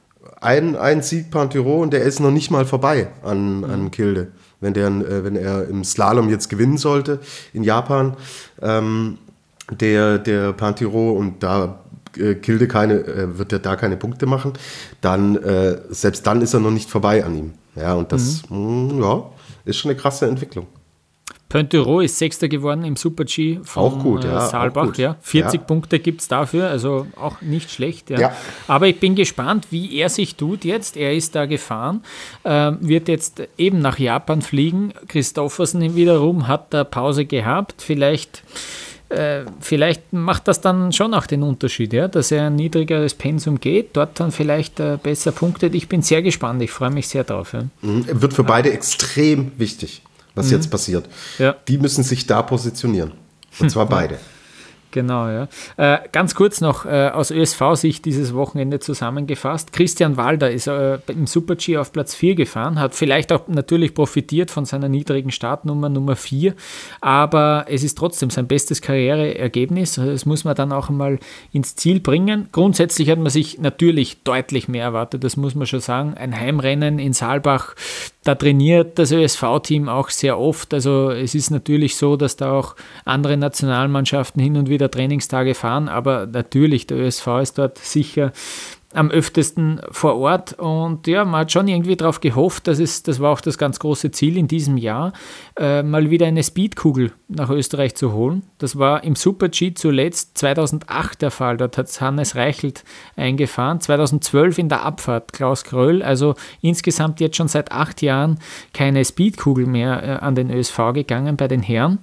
ein, ein Sieg Pantero und der ist noch nicht mal vorbei an, mhm. an Kilde. Wenn, der, äh, wenn er im Slalom jetzt gewinnen sollte in Japan, ähm, der, der Pantero und da äh, Kilde keine, äh, wird er da keine Punkte machen, dann äh, selbst dann ist er noch nicht vorbei an ihm. Ja, und das mhm. mh, ja, ist schon eine krasse Entwicklung. Pantero ist Sechster geworden im Super-G von auch gut, ja, Saalbach. auch gut. Ja. vierzig ja. Punkte gibt es dafür, also auch nicht schlecht. Ja. Ja. Aber ich bin gespannt, wie er sich tut jetzt. Er ist da gefahren, äh, wird jetzt eben nach Japan fliegen. Christoffersen wiederum hat da Pause gehabt. Vielleicht, äh, vielleicht macht das dann schon auch den Unterschied, ja, dass er ein niedrigeres Pensum geht, dort dann vielleicht äh, besser punktet. Ich bin sehr gespannt, ich freue mich sehr drauf. Ja. Mhm. Wird für beide extrem wichtig, was mhm. jetzt passiert. Ja. Die müssen sich da positionieren. Und zwar beide. Genau, ja. Äh, ganz kurz noch äh, aus Ö S V-Sicht dieses Wochenende zusammengefasst. Christian Walder ist äh, im Super-G auf Platz vier gefahren, hat vielleicht auch natürlich profitiert von seiner niedrigen Startnummer, Nummer vier, aber es ist trotzdem sein bestes Karriereergebnis. Das muss man dann auch einmal ins Ziel bringen. Grundsätzlich hat man sich natürlich deutlich mehr erwartet, das muss man schon sagen. Ein Heimrennen in Saalbach, da trainiert das Ö S V-Team auch sehr oft. Also es ist natürlich so, dass da auch andere Nationalmannschaften hin und wieder Trainingstage fahren, aber natürlich, der Ö S V ist dort sicher am öftesten vor Ort und ja, man hat schon irgendwie darauf gehofft, dass es, das war auch das ganz große Ziel in diesem Jahr, äh, mal wieder eine Speedkugel nach Österreich zu holen. Das war im Super-G zuletzt zweitausendacht der Fall, dort hat Hannes Reichelt eingefahren, zweitausendzwölf in der Abfahrt Klaus Kröll, also insgesamt jetzt schon seit acht Jahren keine Speedkugel mehr äh, an den Ö S V gegangen bei den Herren.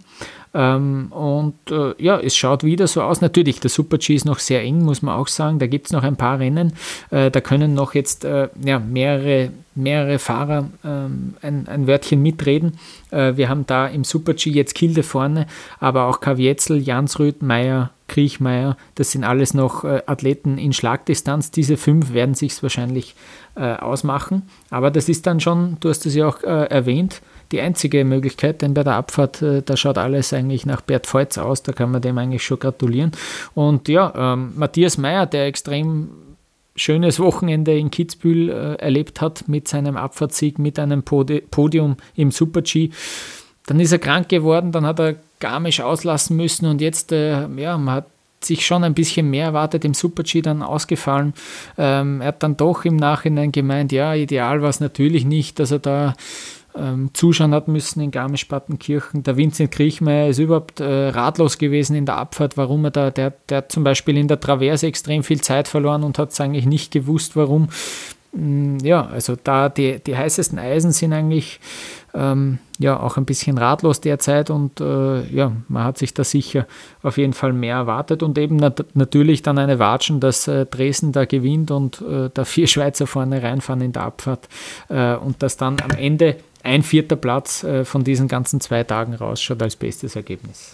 Ähm, und äh, ja, es schaut wieder so aus. Natürlich, der Super-G ist noch sehr eng, muss man auch sagen. Da gibt es noch ein paar Rennen. Äh, da können noch jetzt äh, ja, mehrere, mehrere Fahrer ähm, ein, ein Wörtchen mitreden. Äh, wir haben da im Super-G jetzt Kilde vorne, aber auch Kavietzel, Jansrud, Meyer, Kriechmeier, das sind alles noch äh, Athleten in Schlagdistanz. Diese fünf werden sich es wahrscheinlich äh, ausmachen. Aber das ist dann schon, du hast es ja auch äh, erwähnt, die einzige Möglichkeit, denn bei der Abfahrt, äh, da schaut alles eigentlich nach Bert Feutz aus, da kann man dem eigentlich schon gratulieren. Und ja, ähm, Matthias Meyer, der extrem schönes Wochenende in Kitzbühel äh, erlebt hat mit seinem Abfahrtssieg, mit einem Podi- Podium im Super-G. Dann ist er krank geworden, dann hat er Garmisch auslassen müssen und jetzt, äh, ja, man hat sich schon ein bisschen mehr erwartet, im Super-G dann ausgefallen. Ähm, er hat dann doch im Nachhinein gemeint, ja, ideal war es natürlich nicht, dass er da ähm, zuschauen hat müssen in Garmisch-Partenkirchen. Der Vincent Kriechmeier ist überhaupt äh, ratlos gewesen in der Abfahrt, warum er da, der, der hat zum Beispiel in der Traverse extrem viel Zeit verloren und hat es eigentlich nicht gewusst, warum. Ja, also da die, die heißesten Eisen sind eigentlich ähm, ja auch ein bisschen ratlos derzeit und äh, ja, man hat sich da sicher auf jeden Fall mehr erwartet und eben nat- natürlich dann eine Watschen, dass äh, Dresden da gewinnt und äh, da vier Schweizer vorne reinfahren in der Abfahrt äh, und dass dann am Ende ein vierter Platz äh, von diesen ganzen zwei Tagen rausschaut als bestes Ergebnis.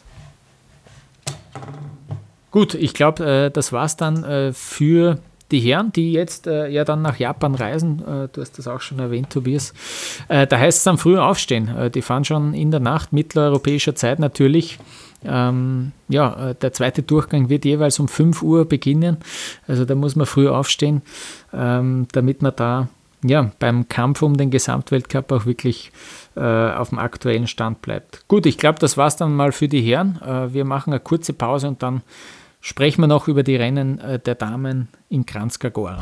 Gut, ich glaube, äh, das war es dann äh, für die Herren, die jetzt äh, ja dann nach Japan reisen, äh, du hast das auch schon erwähnt, Tobias, äh, da heißt es dann früh aufstehen. Äh, die fahren schon in der Nacht, mitteleuropäischer Zeit natürlich. Ähm, ja, äh, der zweite Durchgang wird jeweils um fünf Uhr beginnen. Also da muss man früh aufstehen, ähm, damit man da ja, beim Kampf um den Gesamtweltcup auch wirklich äh, auf dem aktuellen Stand bleibt. Gut, ich glaube, das war es dann mal für die Herren. Äh, wir machen eine kurze Pause und dann sprechen wir noch über die Rennen äh, der Damen in Kranjska Gora.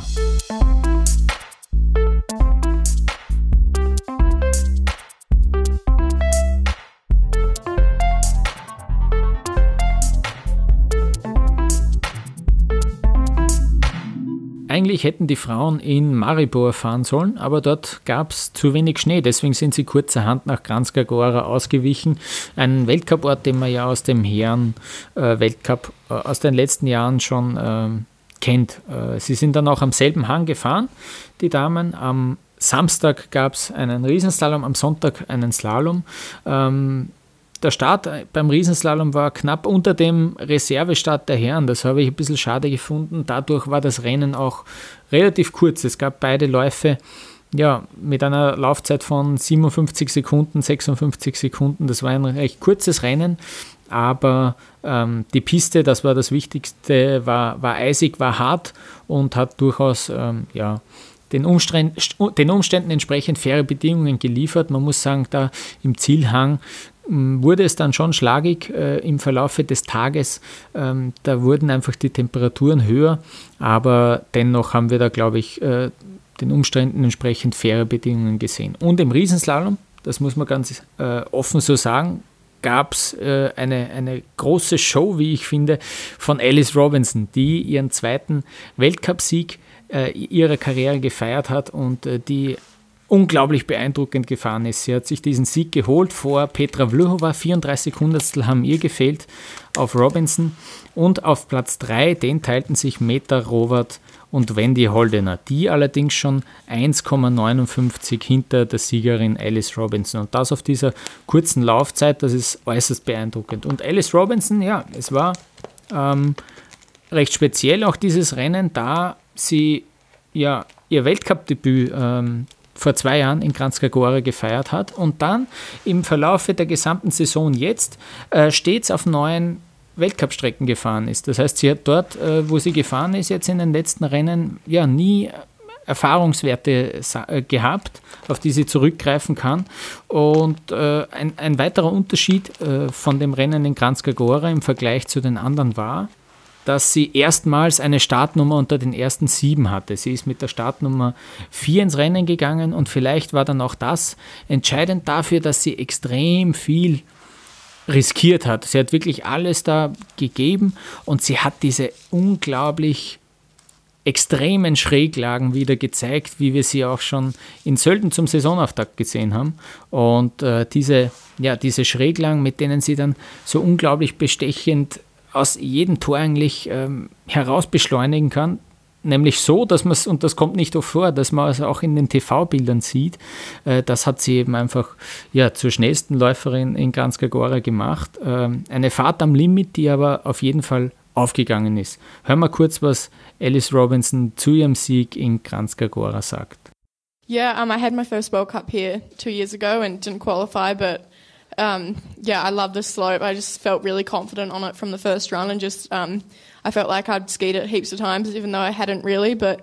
Eigentlich hätten die Frauen in Maribor fahren sollen, aber dort gab es zu wenig Schnee, deswegen sind sie kurzerhand nach Kranjska Gora ausgewichen. Ein Weltcup-Ort, den man ja aus dem Herren-Weltcup äh, aus den letzten Jahren schon äh, kennt. Äh, sie sind dann auch am selben Hang gefahren, die Damen. Am Samstag gab es einen Riesenslalom, am Sonntag einen Slalom. Ähm, Der Start beim Riesenslalom war knapp unter dem Reservestart der Herren. Das habe ich ein bisschen schade gefunden. Dadurch war das Rennen auch relativ kurz. Es gab beide Läufe ja, mit einer Laufzeit von siebenundfünfzig Sekunden, sechsundfünfzig Sekunden. Das war ein recht kurzes Rennen, aber ähm, die Piste, das war das Wichtigste, war, war eisig, war hart und hat durchaus ähm, ja, Den Umständen, den Umständen entsprechend faire Bedingungen geliefert. Man muss sagen, da im Zielhang wurde es dann schon schlagig äh, im Verlaufe des Tages. Ähm, da wurden einfach die Temperaturen höher, aber dennoch haben wir da, glaube ich, äh, den Umständen entsprechend faire Bedingungen gesehen. Und im Riesenslalom, das muss man ganz äh, offen so sagen, gab es äh, eine, eine große Show, wie ich finde, von Alice Robinson, die ihren zweiten Weltcupsieg äh, ihrer Karriere gefeiert hat und äh, die unglaublich beeindruckend gefahren ist. Sie hat sich diesen Sieg geholt vor Petra Vlhova, vierunddreißig Hundertstel haben ihr gefehlt auf Robinson und auf Platz drei, den teilten sich Meta Rovert und Wendy Holdener, die allerdings schon eins Komma neunundfünfzig hinter der Siegerin Alice Robinson und das auf dieser kurzen Laufzeit, das ist äußerst beeindruckend. Und Alice Robinson, ja, es war ähm, recht speziell auch dieses Rennen, da sie ja ihr Weltcup-Debüt ähm, vor zwei Jahren in Kranjska Gora gefeiert hat und dann im Verlaufe der gesamten Saison jetzt äh, stets auf neuen Weltcup-Strecken gefahren ist. Das heißt, sie hat dort, äh, wo sie gefahren ist, jetzt in den letzten Rennen ja nie Erfahrungswerte äh, gehabt, auf die sie zurückgreifen kann. Und äh, ein, ein weiterer Unterschied äh, von dem Rennen in Kranjska Gora im Vergleich zu den anderen war, dass sie erstmals eine Startnummer unter den ersten sieben hatte. Sie ist mit der Startnummer vier ins Rennen gegangen und vielleicht war dann auch das entscheidend dafür, dass sie extrem viel riskiert hat. Sie hat wirklich alles da gegeben und sie hat diese unglaublich extremen Schräglagen wieder gezeigt, wie wir sie auch schon in Sölden zum Saisonauftakt gesehen haben. Und äh, diese, ja, diese Schräglagen, mit denen sie dann so unglaublich bestechend aus jedem Tor eigentlich ähm, heraus beschleunigen kann, nämlich so, dass man es, und das kommt nicht oft vor, dass man es auch in den T V-Bildern sieht, äh, das hat sie eben einfach ja, zur schnellsten Läuferin in Kranjska Gora gemacht. Ähm, eine Fahrt am Limit, die aber auf jeden Fall aufgegangen ist. Hören wir kurz, was Alice Robinson zu ihrem Sieg in Kranjska Gora sagt. Yeah, um, I had my first World Cup here two years ago and didn't qualify, but Um, yeah, I love the slope. I just felt really confident on it from the first run and just um, I felt like I'd skied it heaps of times even though I hadn't really, but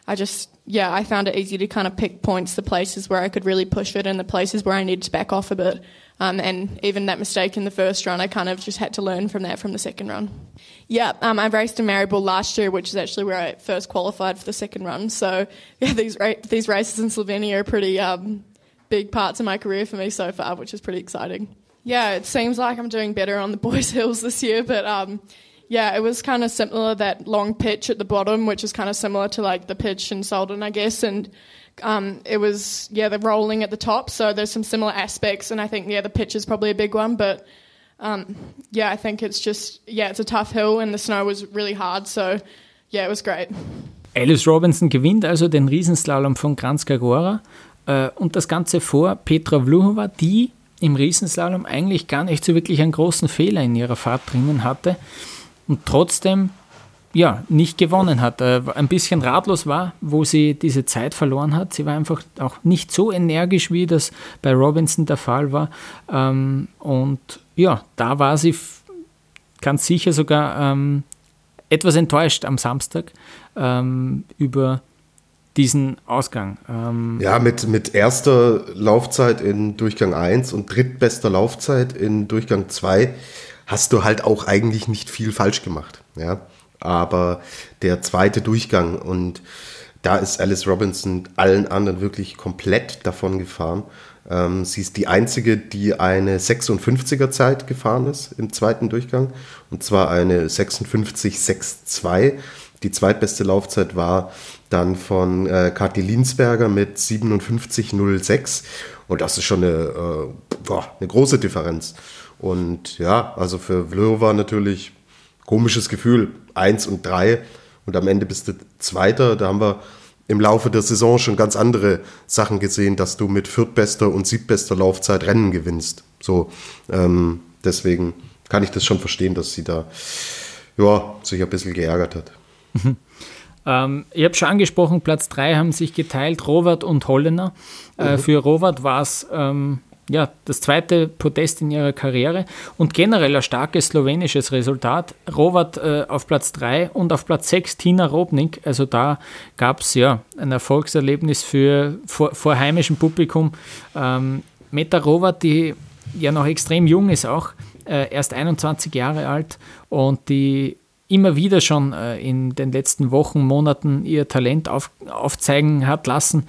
I just, yeah, I found it easy to kind of pick points, the places where I could really push it and the places where I needed to back off a bit. Um, and even that mistake in the first run, I kind of just had to learn from that from the second run. Yeah, um, I raced in Maribor last year, which is actually where I first qualified for the second run. So yeah, these ra- these races in Slovenia are pretty um, big parts of my career for me so far, which is pretty exciting. Yeah, it seems like I'm doing better on the boys' hills this year, but um, yeah, it was kind of similar, that long pitch at the bottom, which is kind of similar to like the pitch in Solden, I guess, and Um, it was, yeah, the rolling at the top, so there's some similar aspects, and I think, yeah, the pitch is probably a big one, but, um, yeah, I think it's just, yeah, it's a tough hill, and the snow was really hard, so, yeah, it was great. Alice Robinson gewinnt also den Riesenslalom von Kranjska Gora äh, und das Ganze vor Petra Vlhova, die im Riesenslalom eigentlich gar nicht so wirklich einen großen Fehler in ihrer Fahrt drinnen hatte und trotzdem ja, nicht gewonnen hat, äh, ein bisschen ratlos war, wo sie diese Zeit verloren hat. Sie war einfach auch nicht so energisch, wie das bei Robinson der Fall war. Ähm, und ja, da war sie f- ganz sicher sogar ähm, etwas enttäuscht am Samstag ähm, über diesen Ausgang. Ähm, ja, mit, mit erster Laufzeit in Durchgang eins und drittbester Laufzeit in Durchgang zwei hast du halt auch eigentlich nicht viel falsch gemacht, ja. Aber der zweite Durchgang, und da ist Alice Robinson allen anderen wirklich komplett davon gefahren. Ähm, sie ist die einzige, die eine sechsundfünfziger Zeit gefahren ist im zweiten Durchgang, und zwar eine sechsundfünfzig Komma zweiundsechzig. Die zweitbeste Laufzeit war dann von äh, Kathi Linsberger mit siebenundfünfzig Komma null sechs, und das ist schon eine, äh, boah, eine große Differenz. Und ja, also für Vlhova natürlich komisches Gefühl, eins und drei, und am Ende bist du Zweiter. Da haben wir im Laufe der Saison schon ganz andere Sachen gesehen, dass du mit viertbester und siebtbester Laufzeit Rennen gewinnst. So, ähm, deswegen kann ich das schon verstehen, dass sie da ja, sich ein bisschen geärgert hat. Mhm. Ähm, ich habe schon angesprochen, Platz drei haben sich geteilt, Rovert und Hollener. Äh, mhm. Für Rovert war es ähm, ja, das zweite Podest in ihrer Karriere und generell ein starkes slowenisches Resultat. Rovert äh, auf Platz drei und auf Platz sechs Tina Robnik. Also da gab es ja ein Erfolgserlebnis für vor, vor heimischem Publikum. Ähm, Meta Rovert, die ja noch extrem jung ist auch, äh, erst einundzwanzig Jahre alt, und die immer wieder schon äh, in den letzten Wochen, Monaten ihr Talent auf, aufzeigen hat lassen.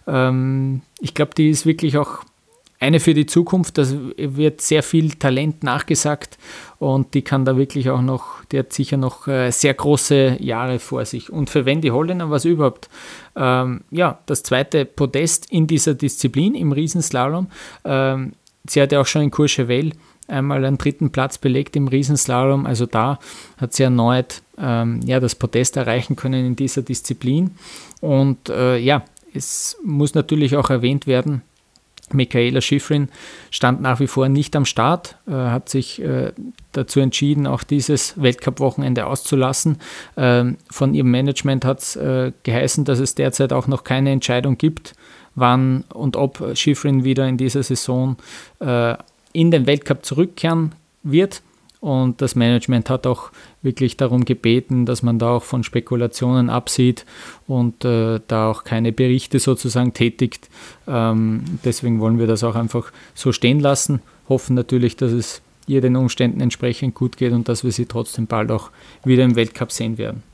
Ähm, ich glaube, die ist wirklich auch eine für die Zukunft. Da wird sehr viel Talent nachgesagt, und die kann da wirklich auch noch, die hat sicher noch äh, sehr große Jahre vor sich. Und für Wendy Hollener war es überhaupt ähm, ja, das zweite Podest in dieser Disziplin, im Riesenslalom. Ähm, sie hatte auch schon in Courchevel einmal einen dritten Platz belegt im Riesenslalom, also da hat sie erneut ähm, ja, das Podest erreichen können in dieser Disziplin. Und äh, ja, es muss natürlich auch erwähnt werden, Michaela Schifrin stand nach wie vor nicht am Start, äh, hat sich äh, dazu entschieden, auch dieses Weltcup-Wochenende auszulassen. Ähm, von ihrem Management hat es äh, geheißen, dass es derzeit auch noch keine Entscheidung gibt, wann und ob Schifrin wieder in dieser Saison äh, in den Weltcup zurückkehren wird. Und das Management hat auch wirklich darum gebeten, dass man da auch von Spekulationen absieht und äh, da auch keine Berichte sozusagen tätigt. Ähm, deswegen wollen wir das auch einfach so stehen lassen. Hoffen natürlich, dass es ihr den Umständen entsprechend gut geht und dass wir sie trotzdem bald auch wieder im Weltcup sehen werden.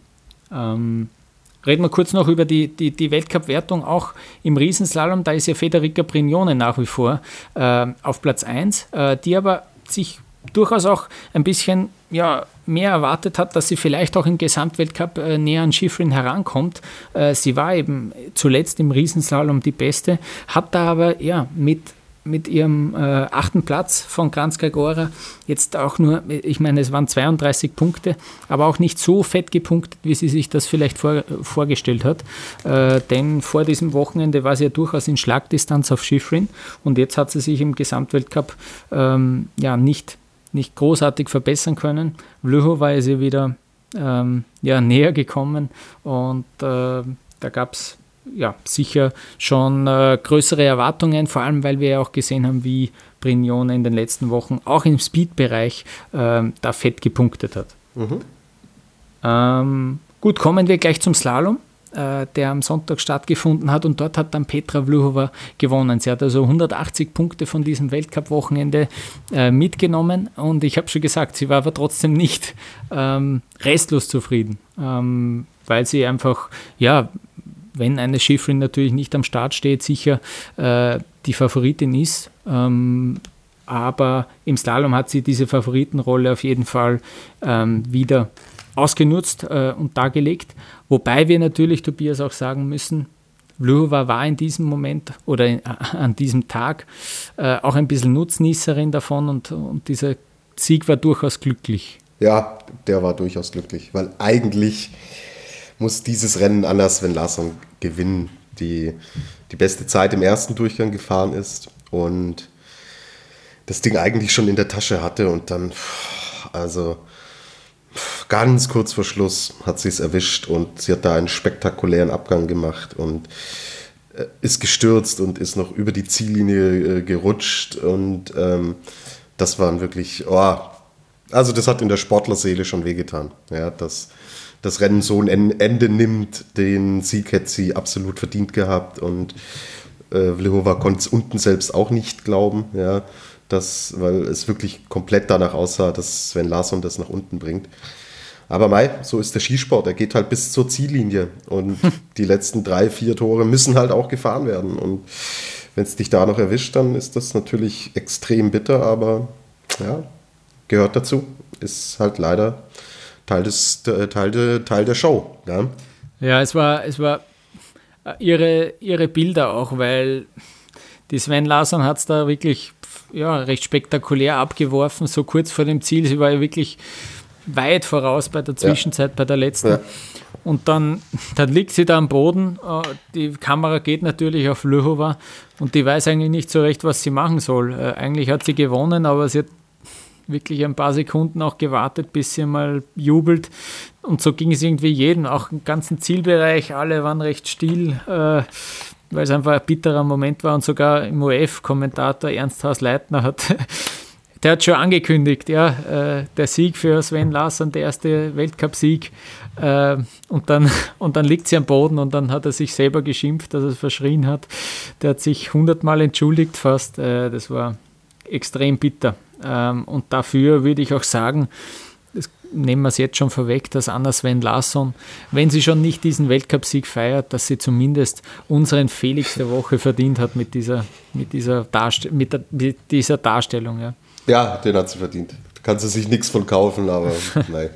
Ähm, Reden wir kurz noch über die, die, die Weltcup-Wertung, auch im Riesenslalom. Da ist ja Federica Brignone nach wie vor äh, auf Platz eins, äh, die aber sich durchaus auch ein bisschen ja, mehr erwartet hat, dass sie vielleicht auch im Gesamtweltcup äh, näher an Schifrin herankommt. Äh, sie war eben zuletzt im Riesenslalom die Beste, hat da aber ja, mit, mit ihrem äh, achten Platz von Kranjska Gora jetzt auch nur, ich meine, es waren zweiunddreißig Punkte, aber auch nicht so fett gepunktet, wie sie sich das vielleicht vor, vorgestellt hat. Äh, denn vor diesem Wochenende war sie ja durchaus in Schlagdistanz auf Schifrin, und jetzt hat sie sich im Gesamtweltcup ähm, ja nicht nicht großartig verbessern können. Vlhova ist ihr wieder ähm, ja, näher gekommen, und äh, da gab es ja, sicher schon äh, größere Erwartungen, vor allem weil wir ja auch gesehen haben, wie Brignone in den letzten Wochen auch im Speed-Bereich äh, da fett gepunktet hat. Mhm. Ähm, gut, kommen wir gleich zum Slalom. äh, der am Sonntag stattgefunden hat und dort hat dann Petra Vlhova gewonnen. Sie hat also hundertachtzig Punkte von diesem Weltcup-Wochenende äh, mitgenommen und ich habe schon gesagt, sie war aber trotzdem nicht ähm, restlos zufrieden, ähm, weil sie einfach, ja, wenn eine Schifrin natürlich nicht am Start steht, sicher äh, die Favoritin ist. Ähm, aber im Slalom hat sie diese Favoritenrolle auf jeden Fall ähm, wieder ausgenutzt äh, und dargelegt. Wobei wir natürlich, Tobias, auch sagen müssen, Vlhova war in diesem Moment oder in, äh, an diesem Tag äh, auch ein bisschen Nutznießerin davon und, und dieser Sieg war durchaus glücklich. Ja, der war durchaus glücklich, weil eigentlich muss dieses Rennen Anna Sven Larsson gewinnen, die die beste Zeit im ersten Durchgang gefahren ist und das Ding eigentlich schon in der Tasche hatte und dann, also ganz kurz vor Schluss hat sie es erwischt und sie hat da einen spektakulären Abgang gemacht und ist gestürzt und ist noch über die Ziellinie gerutscht und ähm, das waren wirklich, oh, also das hat in der Sportlerseele schon wehgetan, ja, dass das Rennen so ein Ende nimmt, den Sieg hätte sie absolut verdient gehabt und äh, Vlhova konnte es unten selbst auch nicht glauben, ja, dass, weil es wirklich komplett danach aussah, dass Sven Larsson das nach unten bringt. Aber mei, so ist der Skisport, er geht halt bis zur Ziellinie und die letzten drei, vier Tore müssen halt auch gefahren werden und wenn es dich da noch erwischt, dann ist das natürlich extrem bitter, aber ja, gehört dazu, ist halt leider Teil, des, Teil, de, Teil der Show. Ja, ja es war, es war ihre, ihre Bilder auch, weil die Sven Larsson hat es da wirklich ja, recht spektakulär abgeworfen, so kurz vor dem Ziel. Sie war ja wirklich weit voraus bei der Zwischenzeit, ja. bei der letzten. Ja. Und dann, dann liegt sie da am Boden. Die Kamera geht natürlich auf Vlhova und die weiß eigentlich nicht so recht, was sie machen soll. Eigentlich hat sie gewonnen, aber sie hat wirklich ein paar Sekunden auch gewartet, bis sie mal jubelt. Und so ging es irgendwie jedem, auch im ganzen Zielbereich. Alle waren recht still, äh, weil es einfach ein bitterer Moment war. Und sogar im O F-Kommentator Ernst Haus-Leitner hat, der hat schon angekündigt, ja, äh, der Sieg für Sven Larsson, der erste Weltcup-Sieg. Äh, und, dann, und dann liegt sie am Boden und dann hat er sich selber geschimpft, dass er es verschrien hat. Der hat sich hundertmal entschuldigt fast. Äh, das war extrem bitter. Ähm, und dafür würde ich auch sagen, das nehmen wir es jetzt schon vorweg, dass Anna Sven Larsson, wenn sie schon nicht diesen Weltcupsieg feiert, dass sie zumindest unseren Felix der Woche verdient hat mit dieser, mit dieser, Darst- mit der, mit dieser Darstellung. Ja. ja, den hat sie verdient. Da kann sie sich nichts von kaufen, aber nein.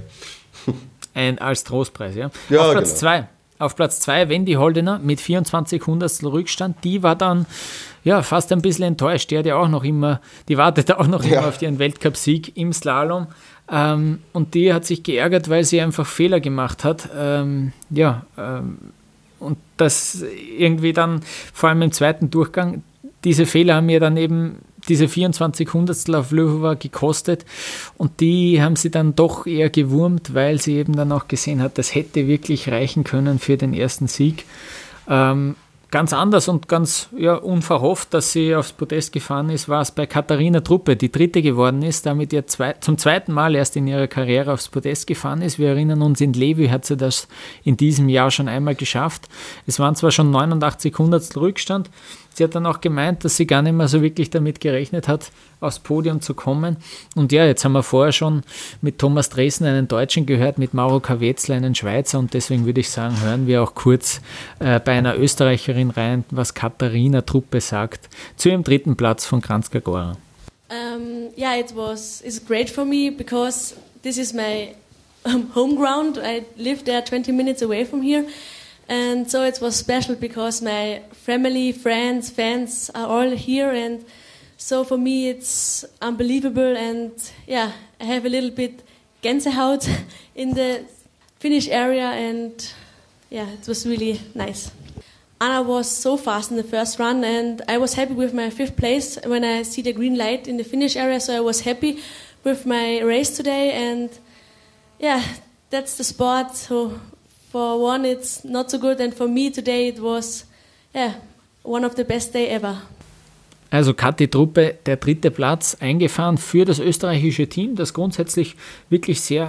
Ein, als Trostpreis, ja. ja Auf Platz genau. zwei. Auf Platz zwei Wendy Holdener mit vierundzwanzig Hundertstel Rückstand. Die war dann ja fast ein bisschen enttäuscht. Die hat ja auch noch immer, die wartet auch noch ja. immer auf ihren Weltcupsieg im Slalom. Ähm, und die hat sich geärgert, weil sie einfach Fehler gemacht hat. Ähm, ja, ähm, und das irgendwie dann, vor allem im zweiten Durchgang, diese Fehler haben mir dann eben diese vierundzwanzig Hundertstel auf Vlhova gekostet und die haben sie dann doch eher gewurmt, weil sie eben dann auch gesehen hat, das hätte wirklich reichen können für den ersten Sieg. Ähm, ganz anders und ganz ja, unverhofft, dass sie aufs Podest gefahren ist, war es bei Katharina Truppe, die dritte geworden ist, damit ihr zwei, zum zweiten Mal erst in ihrer Karriere aufs Podest gefahren ist. Wir erinnern uns, in Levi hat sie das in diesem Jahr schon einmal geschafft. Es waren zwar schon neunundachtzig Hundertstel Rückstand, sie hat dann auch gemeint, dass sie gar nicht mehr so wirklich damit gerechnet hat, aufs Podium zu kommen. Und ja, jetzt haben wir vorher schon mit Thomas Dresen einen Deutschen gehört, mit Mauro Kawetzler einen Schweizer. Und deswegen würde ich sagen, hören wir auch kurz äh, bei einer Österreicherin rein, was Katharina Truppe sagt zu ihrem dritten Platz von Kranjska Gora. Um, yeah, it was it's great for me because this is my um, home ground. I live there twenty minutes away from here. And so it was special because my family, friends, fans are all here, and so for me it's unbelievable. And yeah, I have a little bit Gänsehaut in the finish area, and yeah, it was really nice. Anna was so fast in the first run, and I was happy with my fifth place when I see the green light in the finish area, so I was happy with my race today. And yeah, that's the sport. So for one, it's not so good, and for me today it was, yeah, one of the best day ever. Also Kathi Truppe, der dritte Platz eingefahren für das österreichische Team, das grundsätzlich wirklich sehr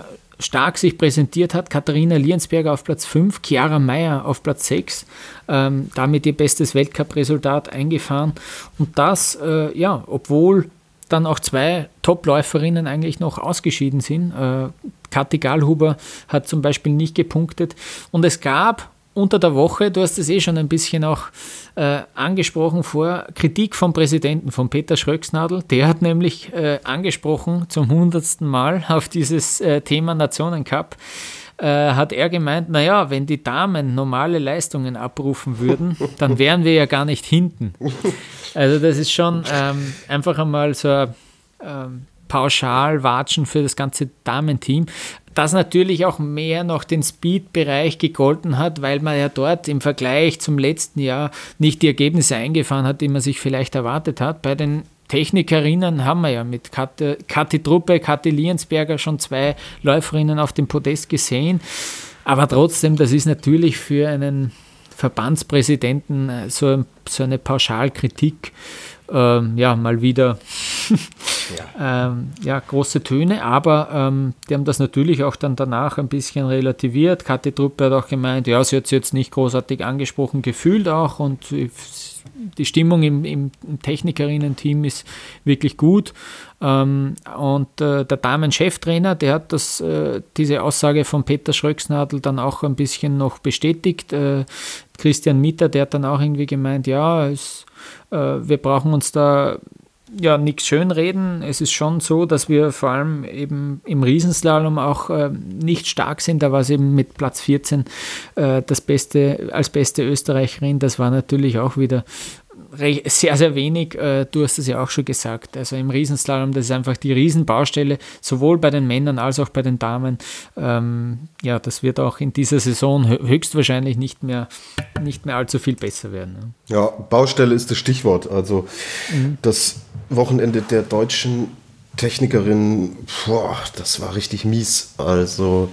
stark sich präsentiert hat. Katharina Liensberger auf Platz fünf, Chiara Meier auf Platz sechs, ähm, damit ihr bestes Weltcup-Resultat eingefahren. Und das, äh, ja, obwohl dann auch zwei Top-Läuferinnen eigentlich noch ausgeschieden sind. Äh, Kathi Gallhuber hat zum Beispiel nicht gepunktet. Und es gab unter der Woche, du hast es eh schon ein bisschen auch äh, angesprochen vor, Kritik vom Präsidenten, von Peter Schröcksnadl. Der hat nämlich äh, angesprochen zum hundertsten Mal auf dieses äh, Thema Nationencup. Äh, hat er gemeint, naja, wenn die Damen normale Leistungen abrufen würden, dann wären wir ja gar nicht hinten. Also das ist schon ähm, einfach einmal so ein ähm, Pauschalwatschen für das ganze Damenteam, das natürlich auch mehr noch den Speed-Bereich gegolten hat, weil man ja dort im Vergleich zum letzten Jahr nicht die Ergebnisse eingefahren hat, die man sich vielleicht erwartet hat. Bei den Technikerinnen haben wir ja mit Kathi, Kathi Truppe, Kathi Liensberger schon zwei Läuferinnen auf dem Podest gesehen. Aber trotzdem, das ist natürlich für einen Verbandspräsidenten so, so eine Pauschalkritik, ähm, ja, mal wieder ja. ähm, ja, große Töne, aber ähm, die haben das natürlich auch dann danach ein bisschen relativiert. Kathi Truppe hat auch gemeint, ja, sie hat es jetzt nicht großartig angesprochen gefühlt auch und die Stimmung im, im, im Technikerinnen-Team ist wirklich gut. Ähm, und äh, der Damen-Cheftrainer, der hat das, äh, diese Aussage von Peter Schröcksnadl dann auch ein bisschen noch bestätigt. Äh, Christian Mitter, der hat dann auch irgendwie gemeint, ja, es, äh, wir brauchen uns da ja nichts schönreden. Es ist schon so, dass wir vor allem eben im Riesenslalom auch äh, nicht stark sind. Da war es eben mit Platz vierzehn äh, das Beste, als beste Österreicherin. Das war natürlich auch wieder sehr, sehr wenig. Äh, du hast es ja auch schon gesagt. Also im Riesenslalom, das ist einfach die Riesenbaustelle, sowohl bei den Männern als auch bei den Damen. Ähm, ja, das wird auch in dieser Saison höchstwahrscheinlich nicht mehr, nicht mehr allzu viel besser werden. Ne? Ja, Baustelle ist das Stichwort. Also mhm. das Wochenende der deutschen Technikerin, boah, das war richtig mies. Also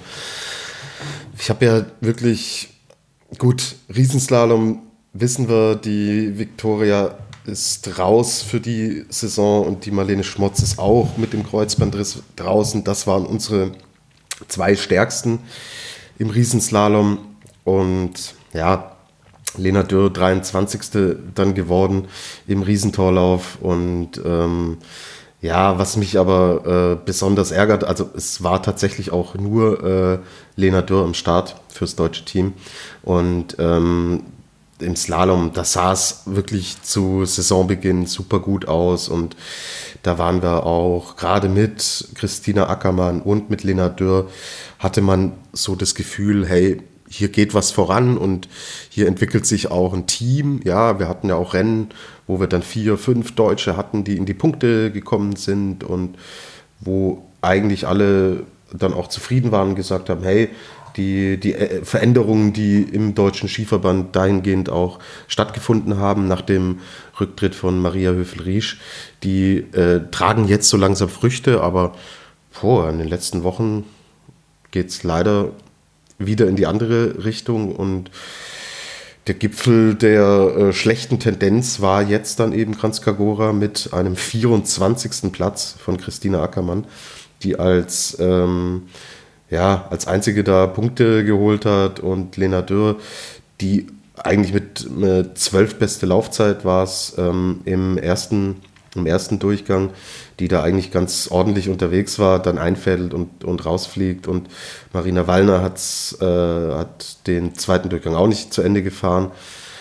ich habe ja wirklich, gut, Riesenslalom wissen wir, die Viktoria ist raus für die Saison und die Marlene Schmotz ist auch mit dem Kreuzbandriss draußen. Das waren unsere zwei stärksten im Riesenslalom. Und ja, Lena Dürr dreiundzwanzigste dann geworden im Riesentorlauf. Und ähm, ja, was mich aber äh, besonders ärgert, also es war tatsächlich auch nur äh, Lena Dürr am Start fürs deutsche Team. Und ähm, im Slalom, da sah es wirklich zu Saisonbeginn super gut aus und da waren wir auch gerade mit Christina Ackermann und mit Lena Dürr, hatte man so das Gefühl, hey, hier geht was voran und hier entwickelt sich auch ein Team. Ja, wir hatten ja auch Rennen, wo wir dann vier, fünf Deutsche hatten, die in die Punkte gekommen sind und wo eigentlich alle dann auch zufrieden waren und gesagt haben, hey, Die, die Veränderungen, die im Deutschen Skiverband dahingehend auch stattgefunden haben, nach dem Rücktritt von Maria Höfel-Riesch, die äh, tragen jetzt so langsam Früchte, aber boah, in den letzten Wochen geht es leider wieder in die andere Richtung und der Gipfel der äh, schlechten Tendenz war jetzt dann eben Kranjska mit einem vierundzwanzigsten Platz von Christina Ackermann, die als ähm, ja, als einzige da Punkte geholt hat und Lena Dürr, die eigentlich mit, mit zwölf beste Laufzeit war es ähm, im, ersten, im ersten Durchgang, die da eigentlich ganz ordentlich unterwegs war, dann einfädelt und, und rausfliegt und Marina Wallner hat's, äh, hat den zweiten Durchgang auch nicht zu Ende gefahren.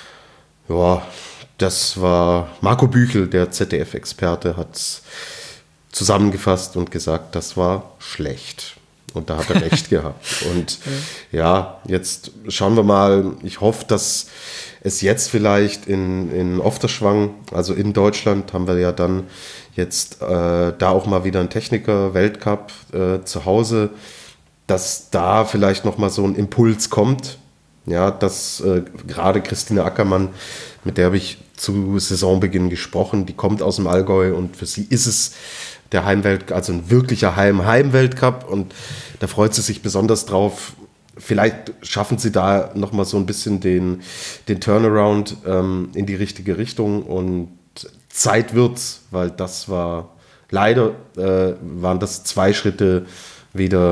Ja, das war Marco Büchel, der Z D F-Experte, hat es zusammengefasst und gesagt, das war schlecht. Und da hat er recht gehabt. Und ja, jetzt schauen wir mal. Ich hoffe, dass es jetzt vielleicht in, in Ofterschwang, also in Deutschland, haben wir ja dann jetzt äh, da auch mal wieder einen Techniker-Weltcup äh, zu Hause, dass da vielleicht nochmal so ein Impuls kommt. Ja, dass äh, gerade Christina Ackermann, mit der habe ich zu Saisonbeginn gesprochen, die kommt aus dem Allgäu und für sie ist es der Heimwelt, also ein wirklicher Heim-Heim-Weltcup und da freut sie sich besonders drauf. Vielleicht schaffen sie da nochmal so ein bisschen den, den Turnaround ähm, in die richtige Richtung und Zeit wird's, weil das war, leider äh, waren das zwei Schritte wieder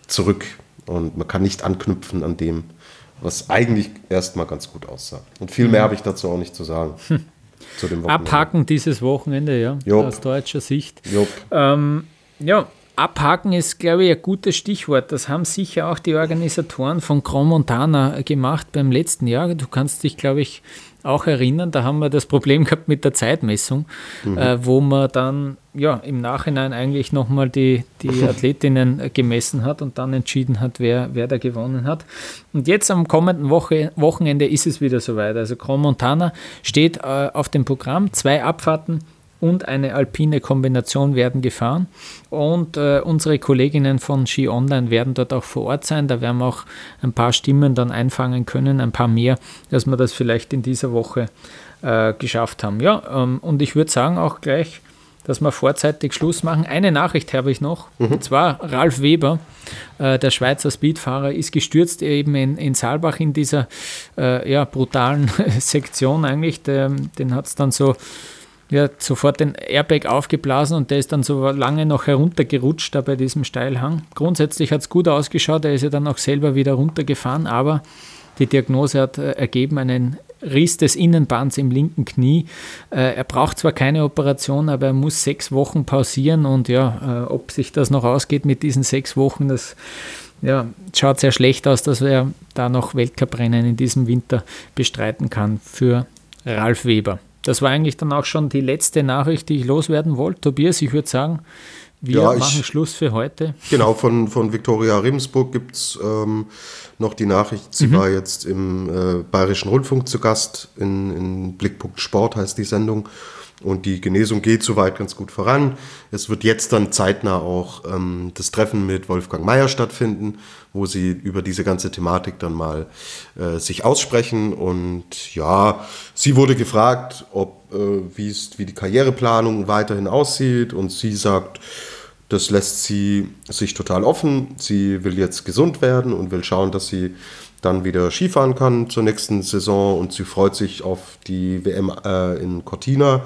zurück und man kann nicht anknüpfen an dem, was eigentlich erstmal ganz gut aussah. Und viel mehr habe ich dazu auch nicht zu sagen. Hm. Zu dem Wochenende. Abhaken dieses Wochenende, ja, Jop. aus deutscher Sicht. Jop. Ähm, ja, abhaken ist, glaube ich, ein gutes Stichwort. Das haben sicher auch die Organisatoren von Crans-Montana gemacht beim letzten Jahr. Du kannst dich, glaube ich, auch erinnern, da haben wir das Problem gehabt mit der Zeitmessung, mhm. äh, wo man dann ja im Nachhinein eigentlich nochmal die, die Athletinnen gemessen hat und dann entschieden hat, wer, wer da gewonnen hat. Und jetzt am kommenden Woche, Wochenende ist es wieder soweit. Also Crans-Montana steht äh, auf dem Programm, zwei Abfahrten und eine alpine Kombination werden gefahren und äh, unsere Kolleginnen von Ski Online werden dort auch vor Ort sein. Da werden wir auch ein paar Stimmen dann einfangen können, ein paar mehr, dass wir das vielleicht in dieser Woche äh, geschafft haben. Ja, ähm, und ich würde sagen auch gleich, dass wir vorzeitig Schluss machen. Eine Nachricht habe ich noch, mhm. und zwar Ralf Weber, äh, der Schweizer Speedfahrer, ist gestürzt eben in, in Saalbach in dieser äh, ja, brutalen Sektion eigentlich. Der, den hat es dann so ja, sofort den Airbag aufgeblasen und der ist dann so lange noch heruntergerutscht da bei diesem Steilhang. Grundsätzlich hat es gut ausgeschaut, er ist ja dann auch selber wieder runtergefahren, aber die Diagnose hat äh, ergeben einen Riss des Innenbands im linken Knie. Äh, er braucht zwar keine Operation, aber er muss sechs Wochen pausieren und ja, äh, ob sich das noch ausgeht mit diesen sechs Wochen, das ja, schaut sehr schlecht aus, dass er da noch Weltcuprennen in diesem Winter bestreiten kann für Ralf Weber. Das war eigentlich dann auch schon die letzte Nachricht, die ich loswerden wollte. Tobias, ich würde sagen, wir ja, machen ich, Schluss für heute. Genau, von, von Viktoria Rebensburg gibt es ähm, noch die Nachricht. Sie mhm. war jetzt im äh, Bayerischen Rundfunk zu Gast, in, in Blickpunkt Sport heißt die Sendung. Und die Genesung geht soweit ganz gut voran. Es wird jetzt dann zeitnah auch ähm, das Treffen mit Wolfgang Meier stattfinden, wo sie über diese ganze Thematik dann mal äh, sich aussprechen. Und ja, sie wurde gefragt, ob äh, wie es wie die Karriereplanung weiterhin aussieht. Und sie sagt, das lässt sie sich total offen. Sie will jetzt gesund werden und will schauen, dass sie dann wieder Skifahren kann zur nächsten Saison und sie freut sich auf die W M äh, in Cortina.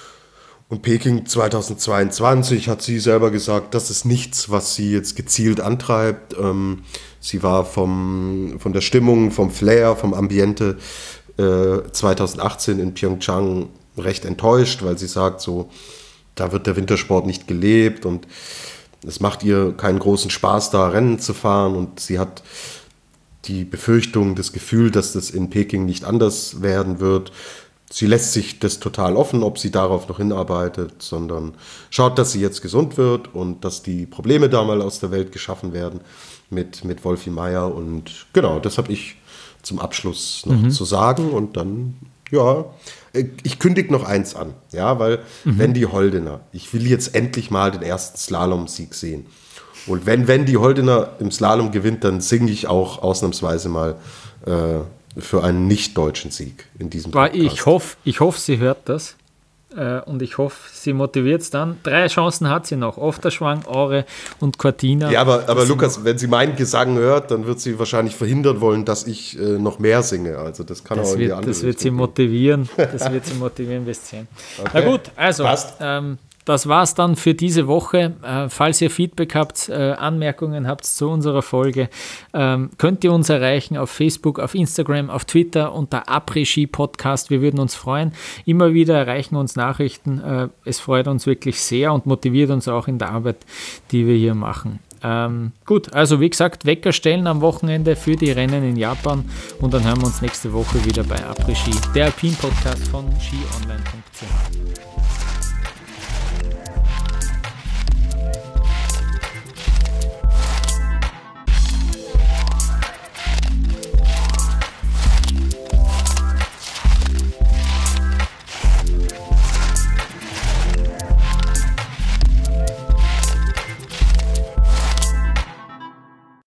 Und Peking zweitausendzweiundzwanzig hat sie selber gesagt, das ist nichts, was sie jetzt gezielt antreibt. Ähm, sie war vom, von der Stimmung, vom Flair, vom Ambiente äh, zweitausendachtzehn in Pyeongchang recht enttäuscht, weil sie sagt, so, da wird der Wintersport nicht gelebt und es macht ihr keinen großen Spaß, da Rennen zu fahren und sie hat die Befürchtung, das Gefühl, dass das in Peking nicht anders werden wird. Sie lässt sich das total offen, ob sie darauf noch hinarbeitet, sondern schaut, dass sie jetzt gesund wird und dass die Probleme da mal aus der Welt geschaffen werden mit, mit Wolfi Meier. Und genau, das habe ich zum Abschluss noch mhm. zu sagen. Und dann, ja, ich kündige noch eins an, ja, weil mhm. Wendy Holdener, ich will jetzt endlich mal den ersten Slalom-Sieg sehen. Und wenn Wendy Holdener im Slalom gewinnt, dann singe ich auch ausnahmsweise mal äh, für einen nicht-deutschen Sieg in diesem Podcast. Ich hoffe, ich hoffe, sie hört das äh, und ich hoffe, sie motiviert es dann. Drei Chancen hat sie noch, Ofterschwang, Aure und Cortina. Ja, aber, aber Lukas, wenn sie meinen Gesang hört, dann wird sie wahrscheinlich verhindern wollen, dass ich äh, noch mehr singe. Also das kann das auch in die wird, andere Das wird sie motivieren, das wird sie motivieren bis zehn. Okay. Na gut, also ähm, das war es dann für diese Woche. Äh, falls ihr Feedback habt, äh, Anmerkungen habt zu unserer Folge, ähm, könnt ihr uns erreichen auf Facebook, auf Instagram, auf Twitter unter Après-Ski Podcast. Wir würden uns freuen. Immer wieder erreichen uns Nachrichten. Äh, es freut uns wirklich sehr und motiviert uns auch in der Arbeit, die wir hier machen. Ähm, gut, also wie gesagt, Wecker stellen am Wochenende für die Rennen in Japan und dann hören wir uns nächste Woche wieder bei Après-Ski, der Alpin-Podcast von ski online punkt c h.